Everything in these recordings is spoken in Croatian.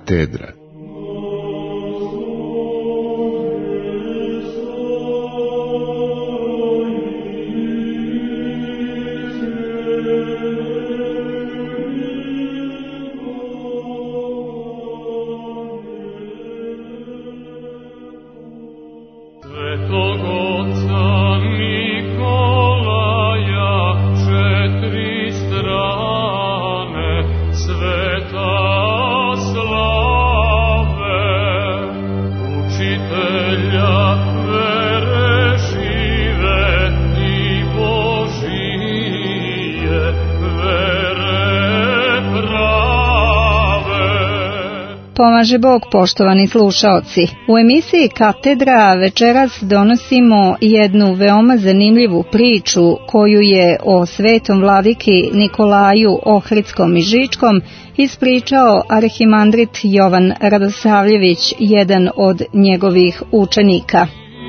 katedra. Pomaže Bog, poštovani slušaoci. U emisiji Katedra večeras donosimo jednu veoma zanimljivu priču koju je o svetom vladiki Nikolaju Ohridskom i Žičkom ispričao arhimandrit Jovan Radosavljević, jedan od njegovih učenika.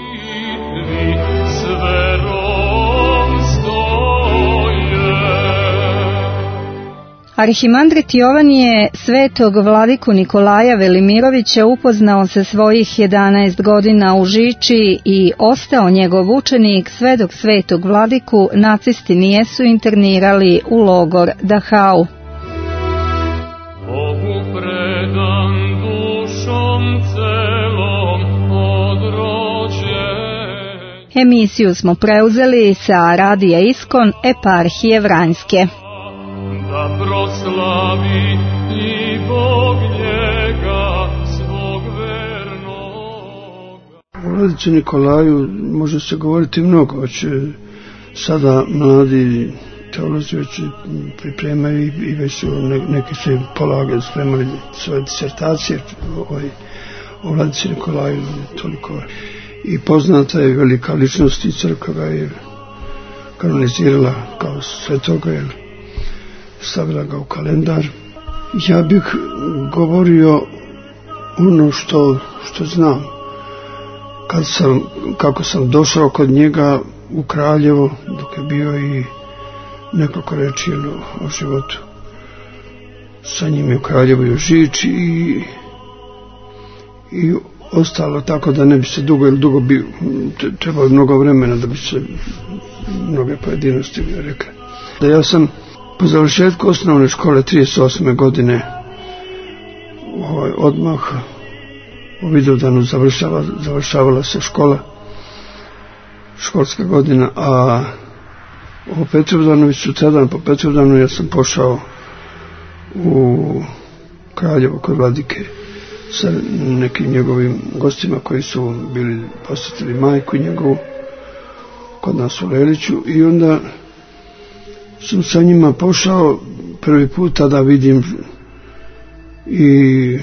Arhimandrit Jovan je svetog vladiku Nikolaja Velimirovića upoznao sa svojih 11 godina u Žiči i ostao njegov učenik sve dok svetog vladiku nacisti nijesu internirali u logor Dachau. Emisiju smo preuzeli sa Radija Iskon eparhije Vranjske. Da proslavi i Bog njega svog vernog. O vladici Nikolaju može se govoriti mnogo, sada mladi teolozi već pripremaju i već su neki se polagali, spremali svoje disertacije o vladici Nikolaju, toliko i poznata je velika ličnost i crkva ga je kanonizirala kao svetoga, stavila ga u kalendar. Ja bih govorio ono što znam. Kako sam došao kod njega u Kraljevo, dok je bio i nekoliko reči o životu sa njim je u Kraljevu i u Žiči i ostalo, tako da ne bi se dugo bio, trebalo mnogo vremena da bi se mnoge pojedinosti rekli. Da ja sam po završetku osnovne škole 38. godine odmah u Vidovdanu završavala se školska godina, a u Petrovdanu, sutradan po Petrovdanu ja sam pošao u Kraljevo kod vladike sa nekim njegovim gostima koji su bili posjetili majku njegovu kod nas u Leliću i onda sam sa njima pošao prvi put, tada vidim i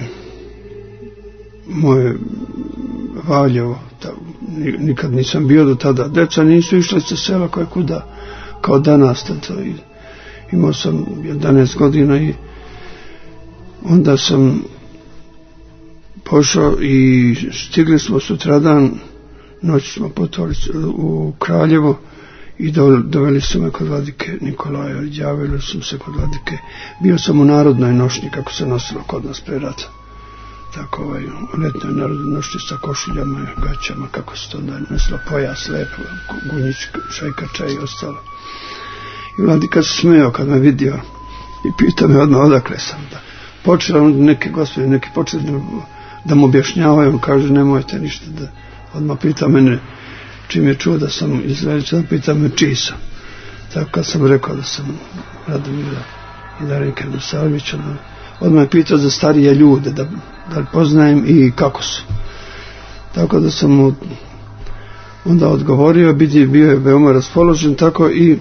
moje Valjevo, nikad nisam bio do tada, deca nisu išli sa sela koje kuda, kao danas, imao sam 11 godina i onda sam pošao i stigli smo sutradan, noć smo putovali u Kraljevo i doveli su me kod vladike Nikolaja, javili sam se kod vladike, bio sam u narodnoj nošnji kako se nosilo kod nas pre rata, tako u letnoj narodnoj nošnji sa košuljama i gaćama, kako se to onda nosilo, pojas lepo, gunjić, šajkača i ostalo. I vladika se smeo kad me vidio i pitao me odmah odakle sam. Počela neki gospodin, neki počeli da mu objašnjavaju, on kaže nemojte ništa, da odmah pita mene čim je čuo da sam iz Lelića, pita me čiji sam. Tako kad sam rekao da sam Radomira i Darinka Radosavljević, odmah je pitao za starije ljude, da li poznajem i kako su. Tako da sam mu onda odgovorio, bio je veoma raspoložen, tako i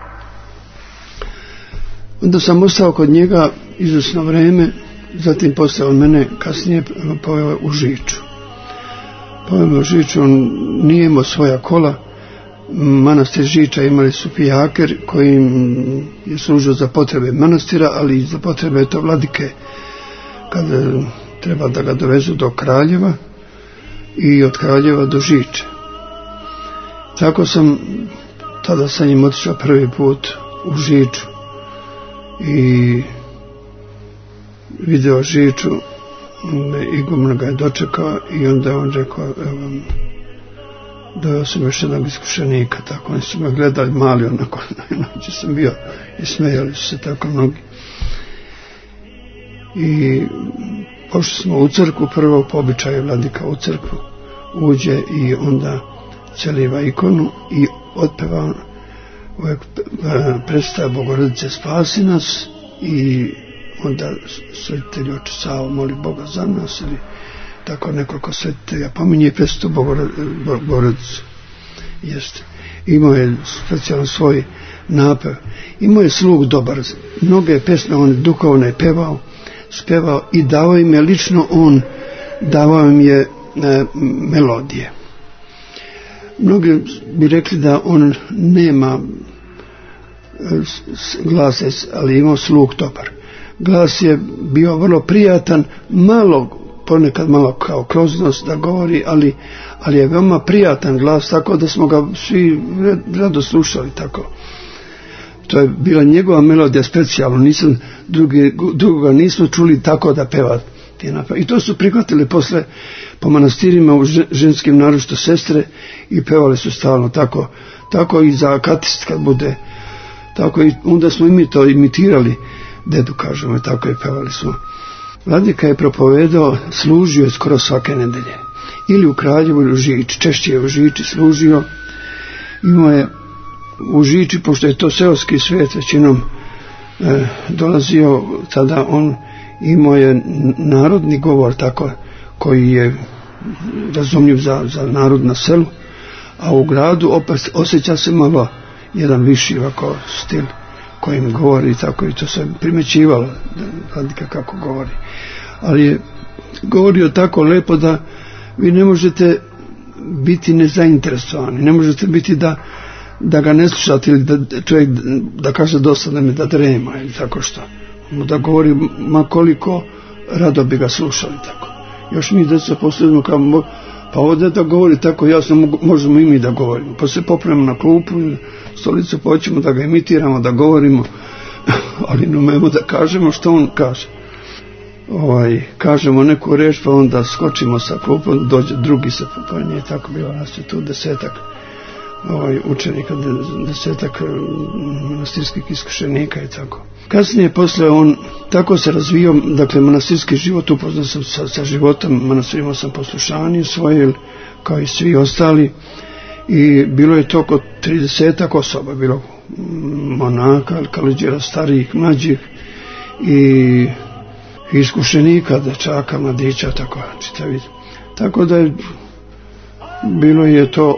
onda sam ostao kod njega izvjesno vreme, zatim posle on mene kasnije poveo u Žiču. Poveo me u Žiču, on nije imao svoja kola, manastir Žiča imali su pijaker koji je služio za potrebe manastira, ali i za potrebe to vladike kada treba da ga dovezu do Kraljeva i od Kraljeva do Žiče. Tako sam tada sa njim otišao prvi put u Žiču i video Žiču, Iguman ga je dočekao i onda on rekao, doveo sam još jednog iskušenika, tako oni su me gledali mali onako, noći sam bio i smejali su se tako mnogi. I pošli smo u crkvu, prvo po običaju vladika u crkvu uđe i onda celiva ikonu i otpeva predstava Bogorodice spasi nas i onda svetitelj Oče Savo moli Boga za nas ili tako nekoliko svetitelja pominje predstavu Bogorodicu. Jeste. Imao je specijalno svoj napev. Imao je sluh dobar. Mnoge pesme on duhovne spevao i davao im je lično on, davao im je melodije. Mnogi bi rekli da on nema glasa, ali imao sluh dobar. Glas je bio vrlo prijatan, ponekad malo kao kroznost da govori, ali je veoma prijatan glas, tako da smo ga svi rado slušali tako. To je bila njegova melodija specijalno, drugoga nismo čuli tako da peva. I to su prihvatili posle po manastirima u ženskim, naročito sestre, i pevali su stalno tako i za katist kad bude, tako i onda smo i mi to imitirali, dedu kažemo, tako i pevali smo. Vladika je propovedao, služio skoro svake nedelje, ili u Kraljevu ili u Žiči, češće je u Žiči služio. Imao je u Žiči, pošto je to seoski svijet većinom dolazio, tada on imao je narodni govor tako, koji je razumljiv za narod na selu, a u gradu opet osjeća se malo jedan viši ovako stil kojim govori tako, i to se primećivalo Vladika kako govori, ali je govorio tako lepo da vi ne možete biti nezainteresovani, ne možete biti da ga ne slušate ili da čovjek da kaže dosadno mi da drema ili tako što, da govori makoliko rado bi ga slušali tako. Još mi djeca posljedno kao, pa ovdje da govori tako jasno, možemo i mi da govorimo, pa se popravimo na klupu, stolicu, počemo da ga imitiramo, da govorimo, ali ne umemo da kažemo što on kaže. Kažemo neku reč, pa onda skočimo sa klupom, dođe drugi se popanje, tako bilo nas je tu 10-ak učenika, 10-ak manastirskih iskušenika i tako. Kasnije posle on tako se razvio, dakle manastirski život, upoznao sam sa životom manastirima, sam poslušanje svoje kao i svi ostali, i bilo je to oko 30-ak osoba, bilo monaka, kaliđera, starijih, mlađih i iskušenika, dečaka, mladića, tako čitavi. Tako da je bilo je to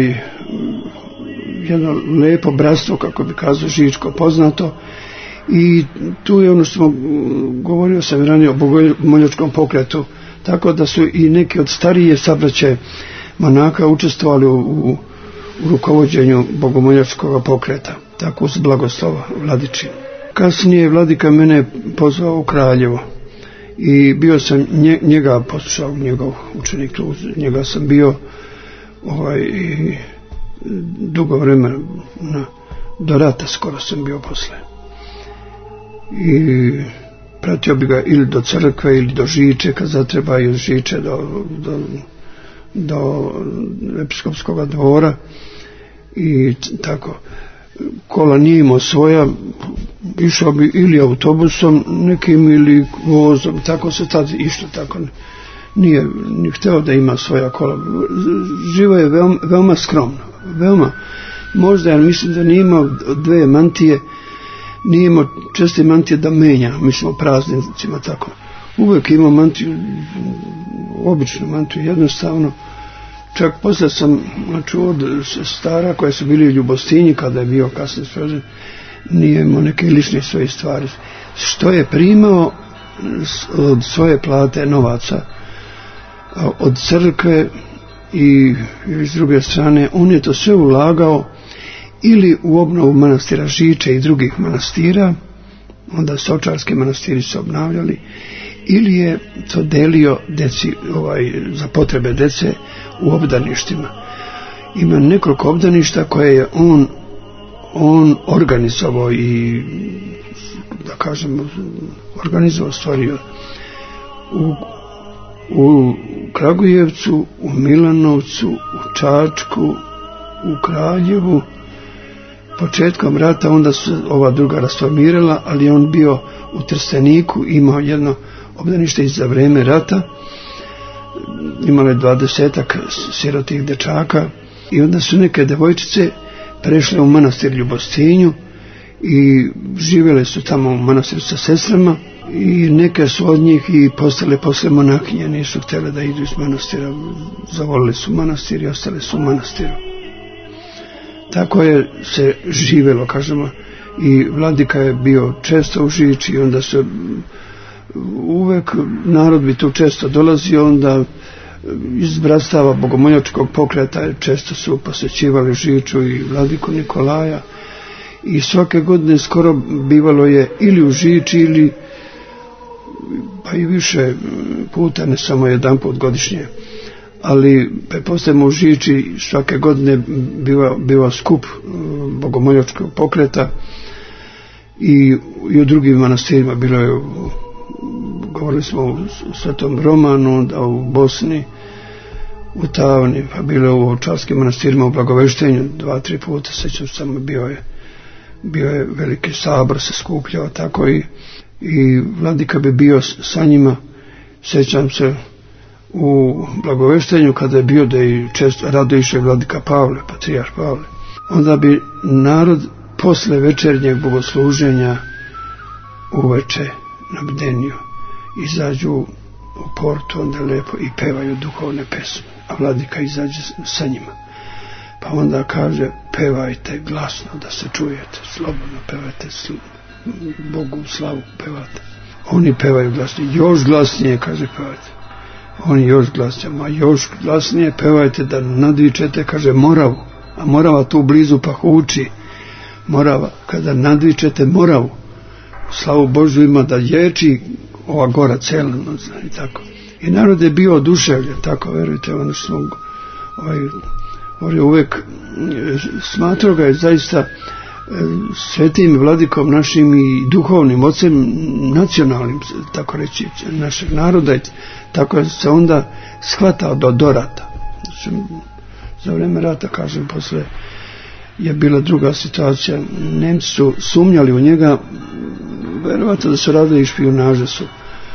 jedno lepo bratstvo, kako bi kazao, žičko poznato, i tu je ono što smo govorio sam ranije o bogomoljačkom pokretu, tako da su i neki od starije sabraće monaka učestvovali u rukovođenju bogomoljačkog pokreta, tako uz blagoslova Vladičin. Kasnije Vladika mene pozvao u Kraljevo i bio sam njega poslušao, njegov učenik, njega sam bio dugo vremena, do rata skoro sam bio posle. I pratio bi ga ili do crkve ili do Žiče kad zatreba, i od Žiče do episkopskog dvora i tako. Kola nije imao svoja, išao bi ili autobusom nekim ili vozom, tako se tad išlo, tako nije ni hteo da ima svoja kola. Živo je veoma skromno, veoma, možda ja mislim da nije imao dve mantije, nije imao česte mantije da menja, mislim o praznicima tako. Uvijek imao mantiju, običnu mantiju, jednostavno. Čak poslije sam čuo od stara koja su bili u Ljubostinji kada je bio kasnije srođen, nije imao neke lične svoje stvari. Što je primao od svoje plate novaca od crkve i s druge strane, on je to sve ulagao ili u obnovu manastira Žiče i drugih manastira, onda stočarski manastiri su obnavljali, ili je to delio deci, za potrebe dece u obdaništima. Ima nekoliko obdaništa koje je on organizovao i, da kažem, organizovao, stvorio. u Kragujevcu, u Milanovcu, u Čačku, u Kraljevu. Početkom rata onda su ova druga rasformirala, ali on bio u Trsteniku, imao jedno obdanište i za vreme rata. Imalo je 20-ak sirotih dečaka i onda su neke devojčice prešle u manastir Ljubostinju i živjele su tamo u manastiru sa sestrama i neke su od njih i postale posle monahinje, nisu htjele da idu iz manastira, zavolili su manastir i ostale su u manastiru. Tako je se živjelo, kažemo, i vladika je bio često u Žiči i onda se uvek narod bi tu često dolazio, onda iz bratstava bogomoljačkog pokreta često su posjećivali Žiču i vladiku Nikolaja i svake godine skoro bivalo je ili u Žiči ili pa i više puta, ne samo jedan put godišnje, ali pretpostavljamo u Žiči svake godine biva skup bogomoljačkog pokreta i u drugim manastirima. Bilo je, govorili smo u Svetom Romanu, da u Bosni, u Tavni, pa bilo je u Ovčarskim manastirima u Blagoveštenju 2-3 puta, sećam samo bio je veliki sabor, se skupljao tako i vladika bi bio sa njima. Sećam se u Blagoveštenju kada je bio da je često rado išao vladika Pavle, patrijarh Pavle. Onda bi narod posle večernjeg bogosluženja uveče na bdeniju izađu u portu, onda lepo i pevaju duhovne pesme, a vladika izađe sa njima. Pa onda kaže, pevajte glasno da se čujete, slobodno pevajte, Bogu slavu pevate. Oni pevaju glasnije, još glasnije, kaže, pevajte. Oni još glasnije, ma još glasnije pevajte da nadvičete, kaže, Moravu, a Morava tu blizu pa huči. Morava, kada nadvičete Moravu, slavu Božju ima da ječi ova gora cela, i tako. I narod je bio oduševljen, tako, verujte, ono što smo uvek smatrao ga je zaista svetim vladikom našim i duhovnim ocem nacionalnim, tako reći, našeg naroda, tako je se onda shvatao do rata. Za vreme rata, kažem, posle je bila druga situacija. Nemci su sumnjali u njega, verovatno da su radili i špijunaže su.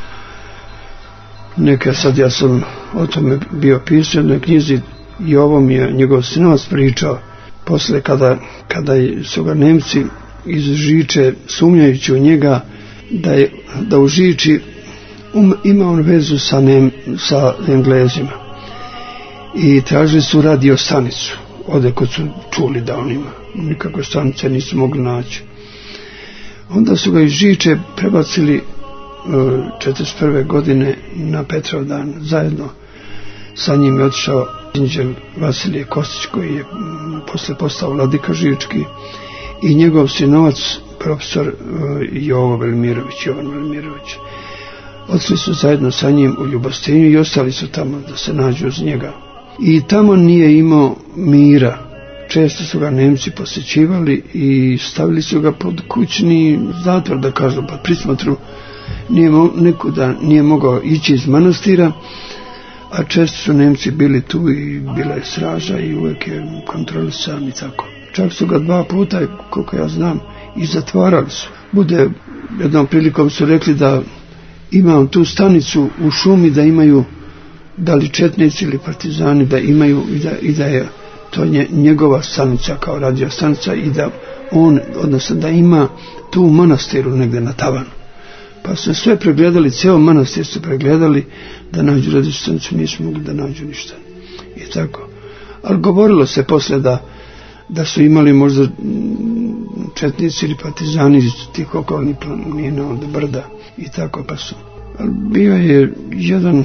Neke, sad ja sam o tome bio pisao u jednoj knjizi i ovo mi je njegov sinovac pričao. Posle kada su ga Nemci iz Žiče, sumnjajući u njega da u Žiči ima on vezu sa Englezima i tražili su radio stanicu odakle su čuli da on ima, nikakve stanice nisu mogli naći. Onda su ga iz Žiče prebacili 1941. godine na Petrovdan. Zajedno sa njim je otišao inđel Vasilije Kostić, koji je posle postao vladika Žički, i njegov sinovac profesor Jovan Velimirović. Otišli su zajedno sa njim u Ljubostinju i ostali su tamo da se nađu uz njega. I tamo nije imao mira. Često su ga Nemci posjećivali i stavili su ga pod kućni zatvor, da kažu, pod prismotru. Nikuda nije mogao ići iz manastira, a često su Nemci bili tu i bila je straža i uvijek je kontrolisan i tako. Čak su ga 2 puta, koliko ja znam, i zatvarali su. Jednom prilikom su rekli da imam tu stanicu u šumi, da imaju, da li četnici ili partizani, da imaju i da je to njegova stanica kao radio stanica i da on, odnosno da ima tu u manastiru negdje na tavanu. Pa su sve pregledali, ceo manastir su pregledali da nađu radio stanicu, nisu mogli da nađu ništa. I tako. Ali govorilo se posle da su imali možda četnici ili partizani iz tih okolnih planina od brda i tako, pa su. Ali bio je jedan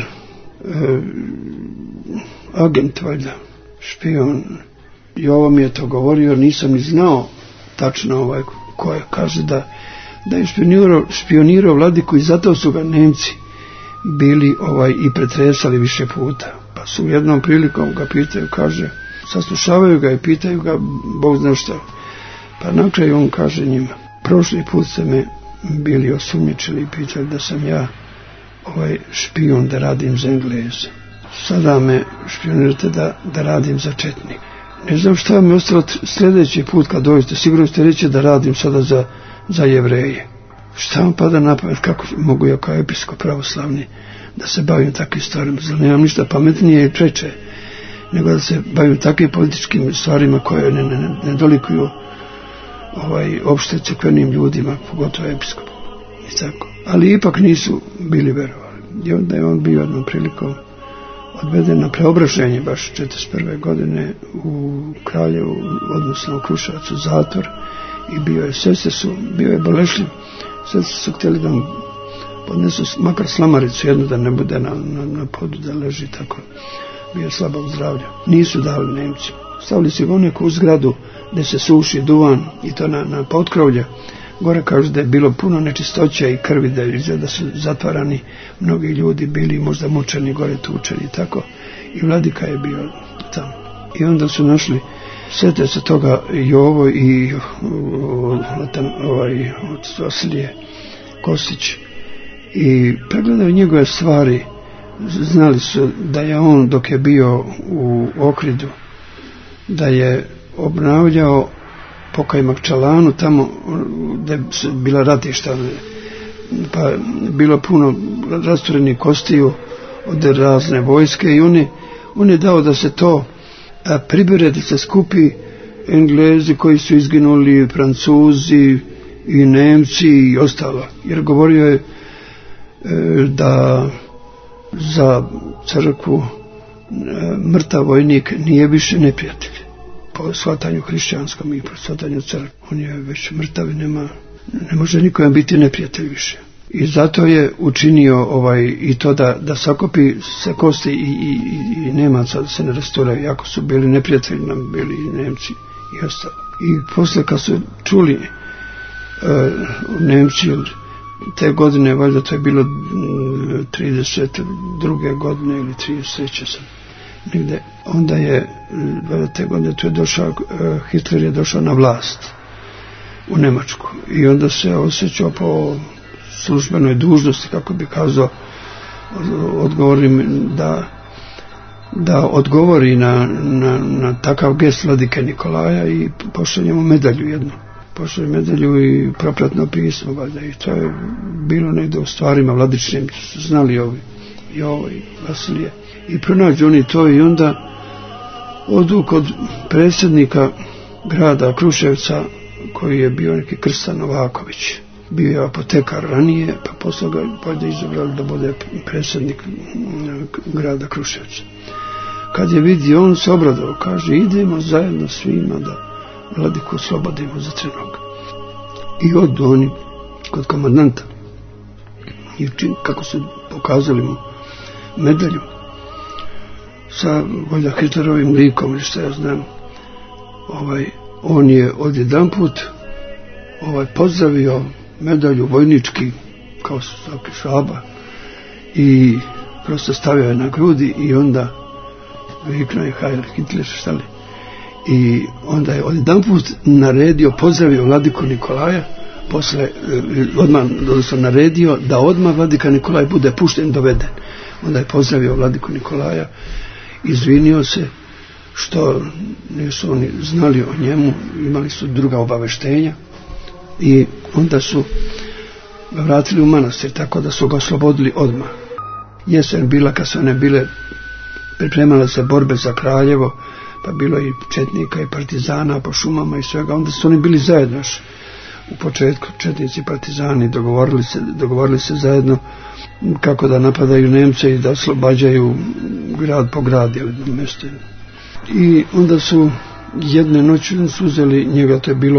agent, valjda, špion, i ovo mi je to govorio, nisam ni znao tačno ko je, kaže da je špionirao vladiku i zato su ga Nemci bili i pretresali više puta. Pa su jednom prilikom ga pitaju, kaže, saslušavaju ga i pitaju ga, Bog zna šta. Pa na kraju on kaže njima, prošli put ste me bili osumnjičili i pitali da sam ja špijun da radim za Engleze. Sada me špionirate da radim za četnik. Ne znam šta mi ostalo sljedeći put kad dođete, sigurno ste reći da radim sada za Jevreje. Šta vam pada na pamet, kako mogu ja kao episkop pravoslavni da se bavim takvim stvarima? Zar nemam ništa pametnije i preče nego da se bavim takvim političkim stvarima koje ne dolikuju opšte crkvenim ljudima, pogotovo episkopom. I tako. Ali ipak nisu bili verovali. I onda je on bio jednom prilikom odveden na preobraženje baš 1941. godine u Kraljevu, odnosno u Kruševac u zatvor, i bio je bolešljiv. Sestre su htjeli da mu podnesu makar slamaricu jednu, da ne bude na podu, da leži tako. Bio je slabog zdravlja. Nisu dali Nemci. Stavili su u neku zgradu gdje se suši duvan, i to na potkrovlje. Gore kažu da je bilo puno nečistoća i krvi, da su zatvarani mnogi ljudi, bili možda mučeni, gore tučeni i tako. I vladika je bio tamo. I onda su našli, sjete se toga Jovo i od Vasilije Kostić, i pregledaju njegove stvari. Znali su da je on, dok je bio u Okridu, da je obnavljao pokaj Makčalanu, tamo gdje su bila ratišta, pa bilo puno rasturenih kostiju od razne vojske, i on je dao da se to pribere, da se skupi Englezi koji su izginuli, Francuzi i Nemci i ostalo, jer govorio je da za crkvu mrtav vojnik nije više neprijatelj po shvatanju hrišćanskom i po shvatanju crkve. On je već mrtav i ne može nikom biti neprijatelj više. I zato je učinio i to da sakupi se kosti i Nemaca, da se ne rasturaju, jako su bili neprijatelji nam, bili i Nemci i ostalo. I posle kad su čuli Nemci, te godine, valjda to je bilo 32. godine ili 33. sam negdje, onda je te godine tu je došao, Hitler je došao na vlast u Njemačku, i onda se osjećao po službenoj dužnosti, kako bi kazao, da odgovori na takav gest vladike Nikolaja, i pošalje mu medalju jednu. Pošalje medalju i propratno pismo, valjda, i to je bilo negdje u stvarima vladičnim, znali ovi Jovo i Vasilije. I pronađu oni to, i onda odu kod predsjednika grada Kruševca, koji je bio neki Krstan Novaković. Bio je apotekar ranije, pa posle ga valjda izabrali da bude predsjednik grada Kruševca. Kad je vidio, on se obradao, kaže, idemo zajedno svima da vladiku oslobodimo za trenutak. I odu oni kod komandanta, i kako su pokazali mu medalju sa valjda Hitlerovim likom, ili što ja znam, on je odjedanput pozdravio medalju vojnički, kao svaki Švaba, i prosto stavio je na grudi, i onda viknuo je Heil Hitler, šta li? I onda je odjedanput naredio, pozdravio vladiku Nikolaja, posle odmah naredio da odmah vladika Nikolaj bude pušten, doveden. Onda je pozdravio vladiku Nikolaja, izvinio se što nisu oni znali o njemu, imali su druga obaveštenja, i onda su ga vratili u manastir, tako da su ga oslobodili odmah. Jesen bila, kad su one bile, pripremale se borbe za Kraljevo, pa bilo i četnika i partizana po šumama i svega, onda su oni bili zajedno u početku, četnici i partizani, dogovorili se zajedno kako da napadaju Nemce i da oslobađaju grad po grad ili mjesto. I onda su jedne noći uzeli njega, to je bilo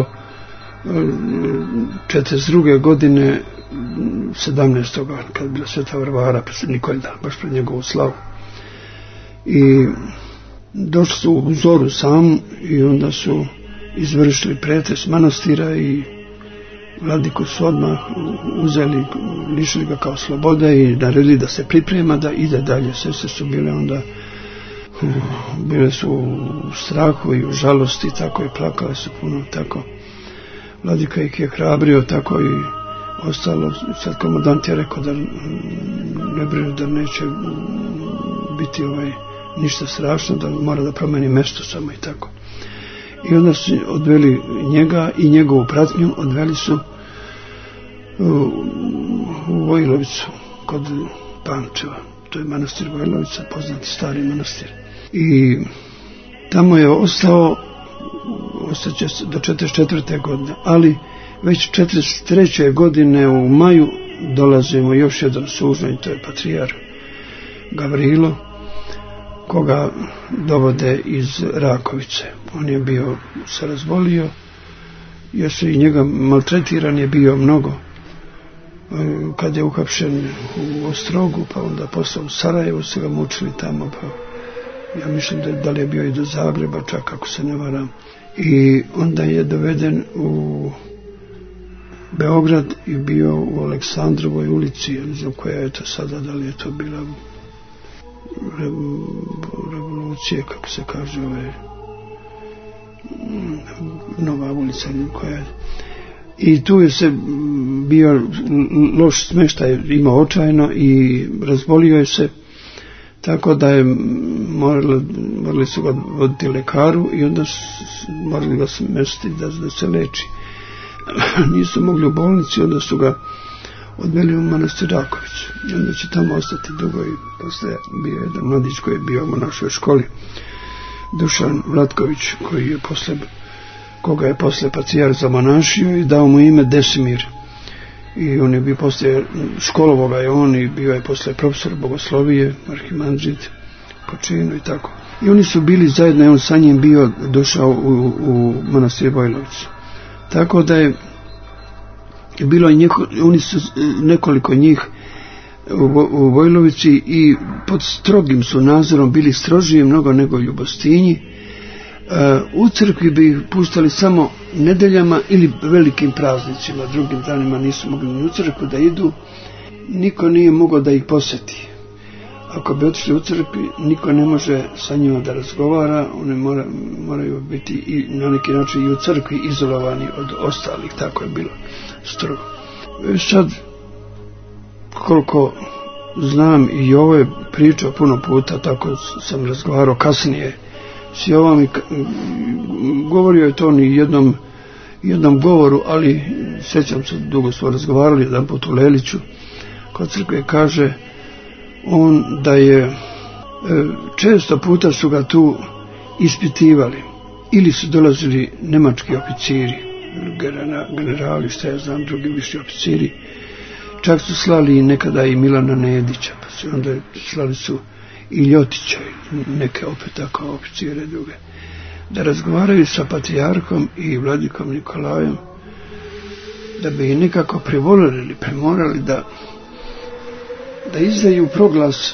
42. godine 17. kad je bila Sveta Varvara, Nikoldan, baš pred njegovu slavu. I došli su u Zoru sam, i onda su izvršili pretres manastira, i vladiku su odmah uzeli, lišili ga kao slobode i naredili da se priprema da ide dalje. Sestre su bile su u strahu i u žalosti, tako, i plakale su puno, tako. Vladika ih je hrabrio, tako, i ostalo, sad komandant je rekao da ne brinu, da neće biti ništa strašno, da mora da promeni mesto samo i tako. I onda su odveli njega i njegovu pratnju, odveli su u Vojlovicu kod Pančeva. To je manastir Vojlovica, poznati stari manastir. I tamo je ostaće do 44. godine, ali već 43. godine u maju dolazimo još jedan sužanj, to je patrijar Gavrilo, koga dovode iz Rakovice. On je se razbolio, jer se i njega maltretiran je bio mnogo. Kad je uhapšen u Ostrogu, pa onda posle u Sarajevu su ga mučili tamo, pa ja mislim da li je bio i do Zagreba, čak ako se ne varam. I onda je doveden u Beograd i bio u Aleksandrovoj ulici, ja ne znam koja je to sada, da li je to bila revolucija, kako se kaže, nova ulica koja je. I tu je se bio loš smeštaj, imao očajno i razbolio je se, tako da je morali su ga voditi lekaru i onda morali ga smestiti da se leči. Nisu mogli u bolnici, onda su ga odveli u manastir Raković i onda će tamo ostati dugo. I posle bio jedan mladić koji je bio u našoj školi, Dušan Vlatković, koga je posle patrijar zamonašio i dao mu ime Desimir. I on je bio posle, školovo ga je on i bio je posle profesor bogoslovije, arhimandrit, po činu i tako. I oni su bili zajedno i on sa njim došao u manastir Vojlovicu. Tako da je bilo oni su nekoliko njih u Vojlovici i pod strogim su nadzorom, bili strožiji mnogo nego ljubostinji. U crkvi bi ih pustali samo nedeljama ili velikim praznicima, drugim danima nisu mogli ni u crkvu da idu, niko nije mogao da ih posjeti. Ako bi otišli u crkvi, niko ne može sa njima da razgovara, one moraju biti i na neki način i u crkvi izolovani od ostalih, tako je bilo strogo. Sad, koliko znam, i ovo je pričao puno puta, tako sam razgovarao kasnije s Jovom i govorio je to ni jednom govoru, ali sjećam se, dugo smo razgovarali jedan put u Leliću kod crkve, kaže on da je često puta su ga tu ispitivali ili su dolazili nemački oficiri, generali, šta ja znam, drugi viši oficiri, čak su slali nekada i Milana Nedića, pa su onda slali su i Ljotića, neke opet tako oficire druge, da razgovaraju sa patrijarhom i vladikom Nikolajem, da bi ih nekako privolili ili premorali da izdaju proglas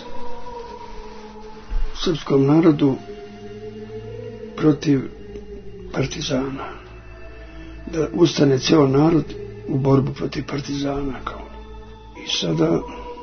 srpskom narodu protiv partizana, da ustane ceo narod u borbu protiv partizana. I sada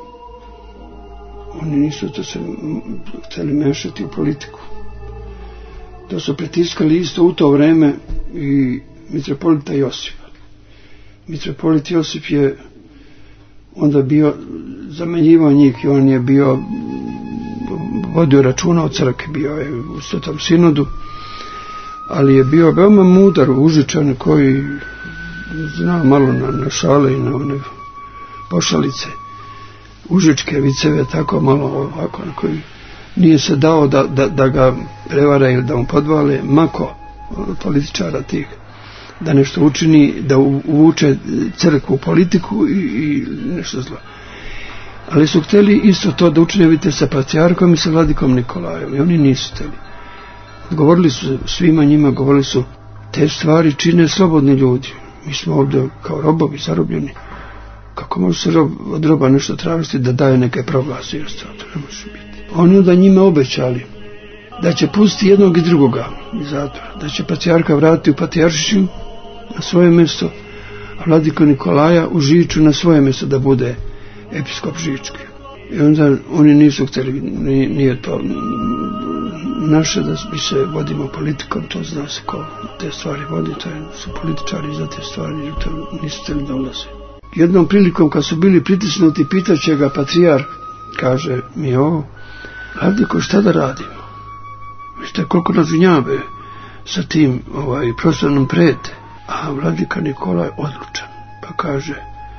oni nisu to se htjeli mešati u politiku. To su pritiskali isto u to vreme i mitropolita Josipa. Mitropolit Josip je onda bio zamenjivao njih i on je bio vodio računa o crkvi, bio je u Svetom sinodu, ali je bio veoma mudar, užičan, koji zna malo na šale i na one pošalice, užičke viceve, tako malo ovako, na koji nije se dao da ga prevara ili da mu podvale, mako političara tih, da nešto učini, da uvuče crkvu u politiku i nešto zlo. Ali su htjeli isto to da učine, vidite, sa patrijarkom i sa vladikom Nikolajom, i oni nisu htjeli. Govorili su svima njima, govorili su, te stvari čine slobodni ljudi. Mi smo ovdje kao robovi zarobljeni. Kako može se od roba nešto tražiti da daje neke proglase i ostalo, to ne može biti. Oni onda njima obećali da će pustiti jednog i drugoga iz zatvora, da će patrijarka vratiti u Patrijaršiju na svoje mjesto, a vladiku Nikolaja u Žiču na svoje mjesto da bude episkop Žički. I onda oni nisu htjeli, nije to naše da mi se vodimo politikom, to zna se ko te stvari vodi, to su političari za te stvari, to nisu htjeli da ulaze. jednom prilikom kad su bili pritisnuti, pitaće ga patrijarh, kaže mi ovo, vladiko, šta da radimo? Vidite koliko nas gnjave sa tim prostornom prete. A vladika Nikolaj odlučan, pa kaže,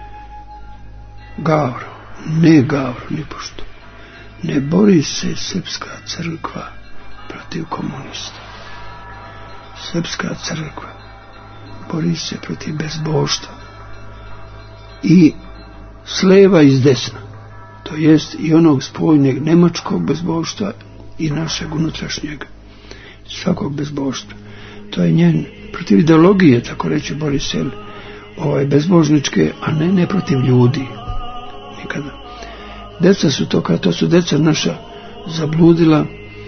Gavro, nipošto, ne bori se srpska crkva protiv komunista. Srpska crkva bori se protiv bezbožstva i s lijeva i s desna, to jest i onog spoljnjeg nemačkog bezbožstva i našeg unutrašnjeg svakog bezbožstva. To je njen protiv ideologije, tako reći, bori se bezbožničke, a ne protiv ljudi. Nikada. Deca su to su deca naša zabludila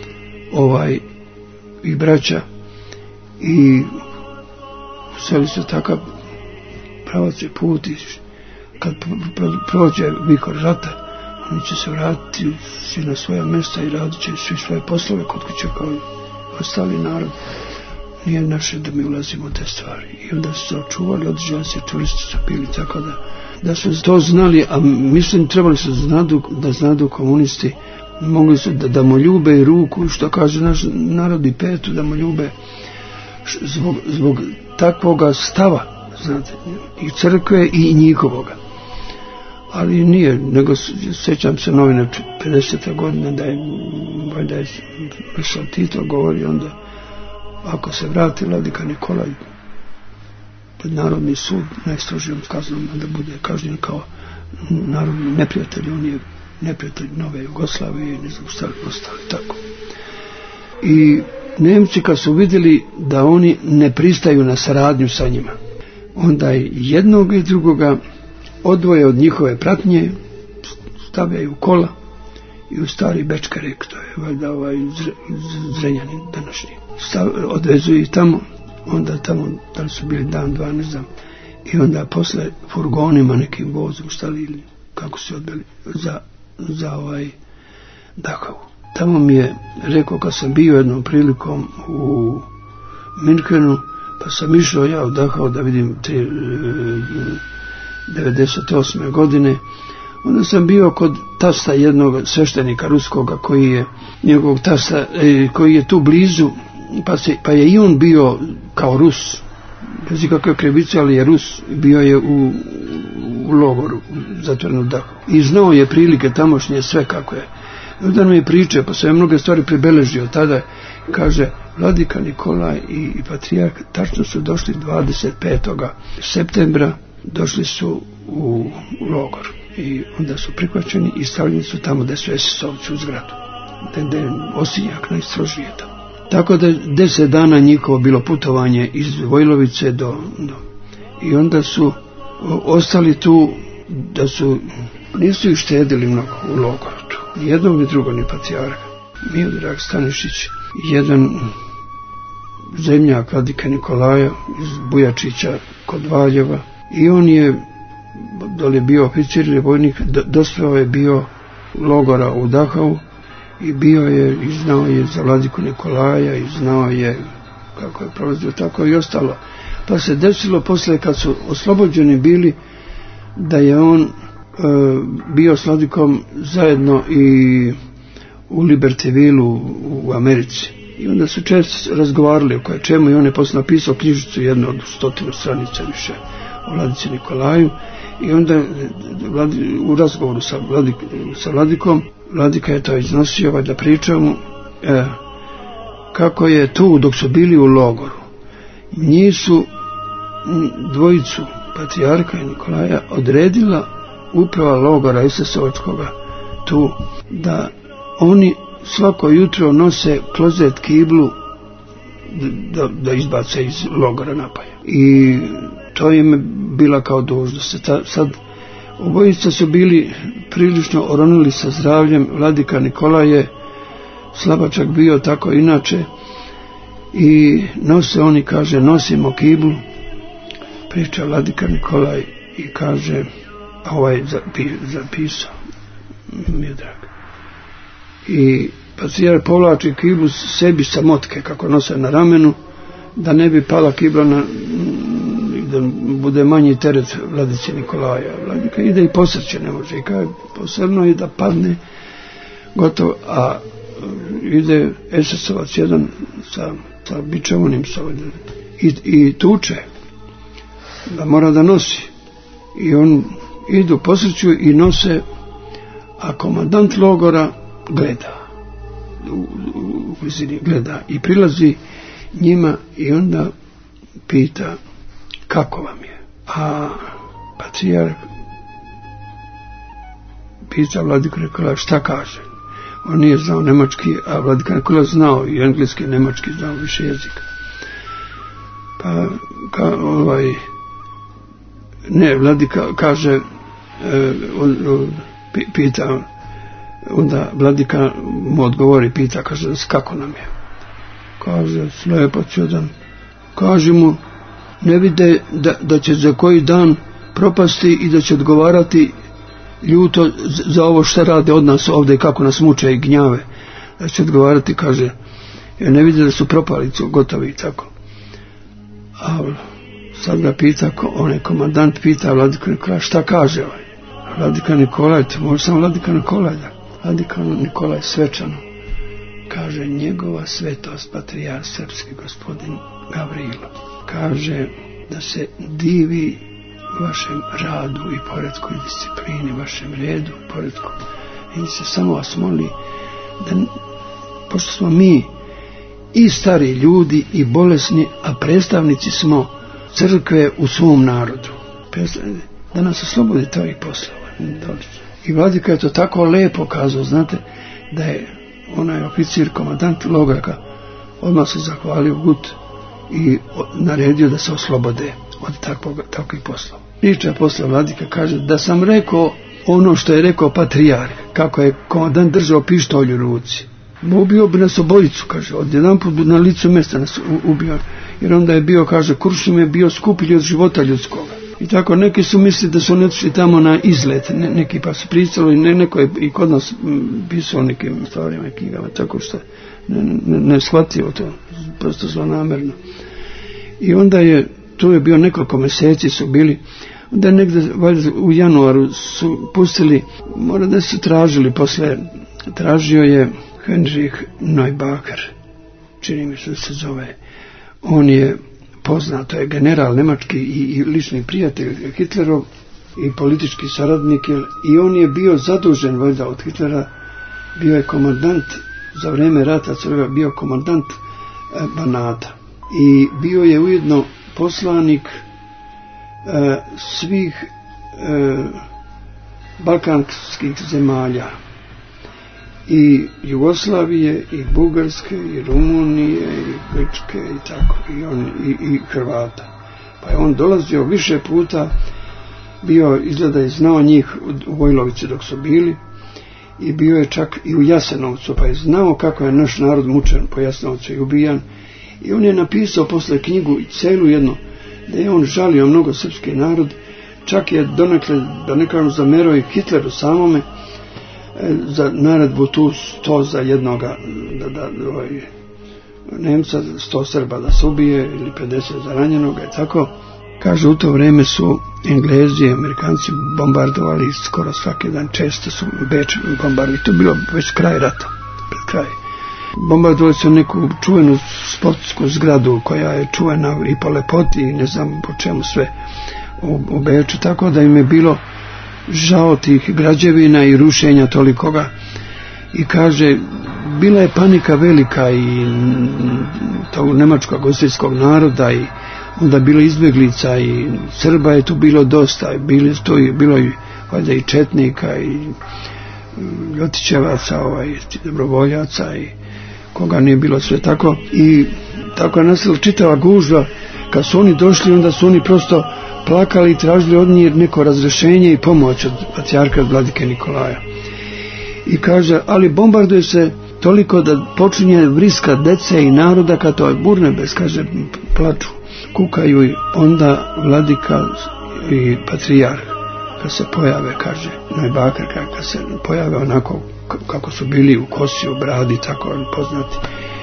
i braća i useli su takav pravac i put i kad prođe vihor rata, oni će se vratiti svi na svoja mjesta i radit će svi svoje poslove kod kuće kao ostali narod. Nije naše da mi ulazimo u te stvari. I onda su se očuvali, određeni se turisti su bili, tako da su to znali, a mislim trebali su da znadu komunisti, mogli su da mu ljube i ruku, što kaže naš narod i petu, da mu ljube zbog takvoga stava, znate, i crkve i njihovoga. Ali nije, nego sjećam se novine 50. godine da je valjda je Maršal Tito govori onda, ako se vrati vladika Nikolaj pred Narodni sud najstrožijom kaznom da bude kažnjen kao narodni neprijatelj, on je neprijatelj nove Jugoslavije i ne znam šta ostali tako. I Nemci kad su vidjeli da oni ne pristaju na saradnju sa njima, onda jednog i drugoga odvoje od njihove pratnje, stavljaju kola i u stari Bečkerek, to je valjda Zrenjanin današnji, odvezuju ih tamo, onda tamo, da li su bili dan, dva, ne znam, i onda posle furgonima nekim vozom stali ili kako se odbili za Dachau. Tamo mi je rekao, kad sam bio jednom prilikom u Minhenu, pa sam išao ja u Dachau da vidim 98. godine, onda sam bio kod tasta jednog sveštenika ruskoga koji je njegovog tasta, koji je tu blizu, pa je i on bio kao Rus, bez ikakve krivice, ali je Rus, bio je u logoru zatvorenom Dachau i znao je prilike tamošnje sve kako je. I onda mi je pričao, pa sam je mnoge stvari pribeležio tada, kaže, vladika Nikolaj i patrijarh tačno su došli 25. septembra, došli su u logor i onda su prihvaćeni i stavljeni su tamo gdje su SS-ovci u zgradu, gdje je Osinjak najstrožije tamo. Tako da 10 dana njihovo bilo putovanje iz Vojlovice i onda su ostali tu, da su nisu ih štedili mnogo u logoru tu, ni jednog ni drugog ni patrijarha. Miodrag Stanišić, jedan zemljak vladike Nikolaja iz Bujačića kod Valjeva, i on je dole bio oficir ili vojnik, dospeo je bio logora u Dachau i bio je i znao je za vladiku Nikolaja i znao je kako je prolazio, tako i ostalo. Pa se desilo posle kad su oslobođeni bili da je on bio s vladikom zajedno i u Libertyville u Americi. I onda su često razgovarali o čemu i on je posle napisao knjižicu jednu od 100 stranica više o vladici Nikolaju i onda u razgovoru sa vladikom, vladika je to iznosio da pričao mu kako je tu dok su bili u logoru njih su dvojicu patrijarka i Nikolaja odredila uprava logora SS-ovačkoga tu da oni svako jutro nose klozet kiblu da izbace iz logora napolje. I to im bila kao dužnost. Sad obojica su bili prilično oronili sa zdravljem. Vladika Nikolaj je slabačak bio tako inače i nose oni, kaže, nosimo kiblu, priča vladika Nikolaj i kaže, a ovaj zapisao mi je drag. I patrijarh povlači kiblu sebi sa motke kako nose na ramenu da ne bi pala kibla da bude manji teret vladici Nikolaja. Vladika ide i posrće, ne može, i kao posrno i da padne gotovo, a ide SS-ovac jedan sa bičevonim i tuče da mora da nosi, i on idu posrću i nose, a komandant logora gleda u blizini, gleda i prilazi njima i onda pita kako vam je, a patrijarh pita vladiku Nikolaja šta kaže. On nije znao nemački, a vladika Nikolaj znao i engleski, nemački, znao više jezika. Pa ne, vladika kaže, pita, onda vladika mu odgovori, pita, kaže, kako nam je? Kaže, slepac jedan. Kaže mu, ne vide da će za koji dan propasti i da će odgovarati ljuto za ovo što rade od nas ovdje, kako nas muče i gnjave, da će odgovarati, kaže, jer ne vide da su propali, gotovi i tako. A sad ga pita, onaj komandant pita vladika Nikolaja, šta kaže ovaj? Vladika Nikolaj, to može samo vladika Nikolaj, vladika Nikolaj svečano kaže, njegova svetost patrijarh srpski gospodin Gavrilo kaže da se divi vašem radu i poretku i disciplini, vašem redu, poretku, i se samo vas moli da, pošto smo mi i stari ljudi i bolesni, a predstavnici smo crkve u svom narodu, da nas oslobodi ovih poslova. I vladika je to tako lepo kazao, znate, da je onaj oficir, komandant logora, odmah se zahvalio Gut i naredio da se oslobode od takvih poslova. Priča posle vladika kaže da sam rekao ono što je rekao patrijarh, kako je komandant držao pištolj u ruci. Ubio bi nas obojicu, kaže, odjedanput na licu mjesta nas ubio, jer onda je bio, kaže, Kuršum je bio skuplji od života ljudskoga. I tako, neki su mislili da su oni otišli tamo na izlet, neki pa su pricali, neko je i kod nas pisao nekim stvarima i knjigama, tako što ne shvatio to, prosto zlonamerno. I onda je, tu je bio nekoliko mjeseci su bili, onda je negdje u januaru su pustili, mora da su tražili posle, tražio je Heinrich Neubacher, čini mi se zove, on je poznato, je general nemački i lični prijatelj Hitlerov i politički saradnik, i on je bio zadužen valjda od Hitlera, bio je komandant za vrijeme rata crvena, bio komandant Banata i bio je ujedno poslanik svih balkanskih zemalja, i Jugoslavije, i Bugarske, i Rumunije, i Grčke, i tako, i Hrvata. Pa je on dolazio više puta, bio, izgleda je znao njih u Vojlovici dok su bili, i bio je čak i u Jasenovcu, pa je znao kako je naš narod mučen po Jasenovcu i ubijan, i on je napisao posle knjigu celu jednu, da je on žalio mnogo srpski narod, čak je donekle, da ne kažem, zamerao i Hitleru samome, za naredbu tu 100 za jednoga, da Nemca, 100 Srba da se ubije, ili 50 za ranjenoga, i tako. Kaže, u to vrijeme su Englezi i Amerikanci bombardovali skoro svaki dan, često su Beč bombardovali, to je bilo već kraj rata, pred kraj. Bombardovali su neku čuvenu sportsku zgradu koja je čuvena i po lepoti i ne znam po čemu sve u Beču, tako da im je bilo žao tih građevina i rušenja tolikoga, i kaže, bila je panika velika i tog nemačkog austrijskog naroda, i onda bilo izbjeglica i Srba je tu bilo dosta, bilo je valjda i četnika i ljotićevaca, dobrovoljaca i koga nije bilo, sve tako, i tako je nastala čitava gužva. Kad su oni došli, onda su oni prosto plakali i tražili od njih neko razrešenje i pomoć od patrijarha, od vladike Nikolaja. I kaže, ali bombarduje se toliko da počinje vriska dece i naroda, kad to je burnebes, kaže, plaču, kukaju, i onda vladika i patrijarh, kad se pojave, kaže Neubacher, kad se pojave onako kako su bili u kosi, u bradi, tako poznati,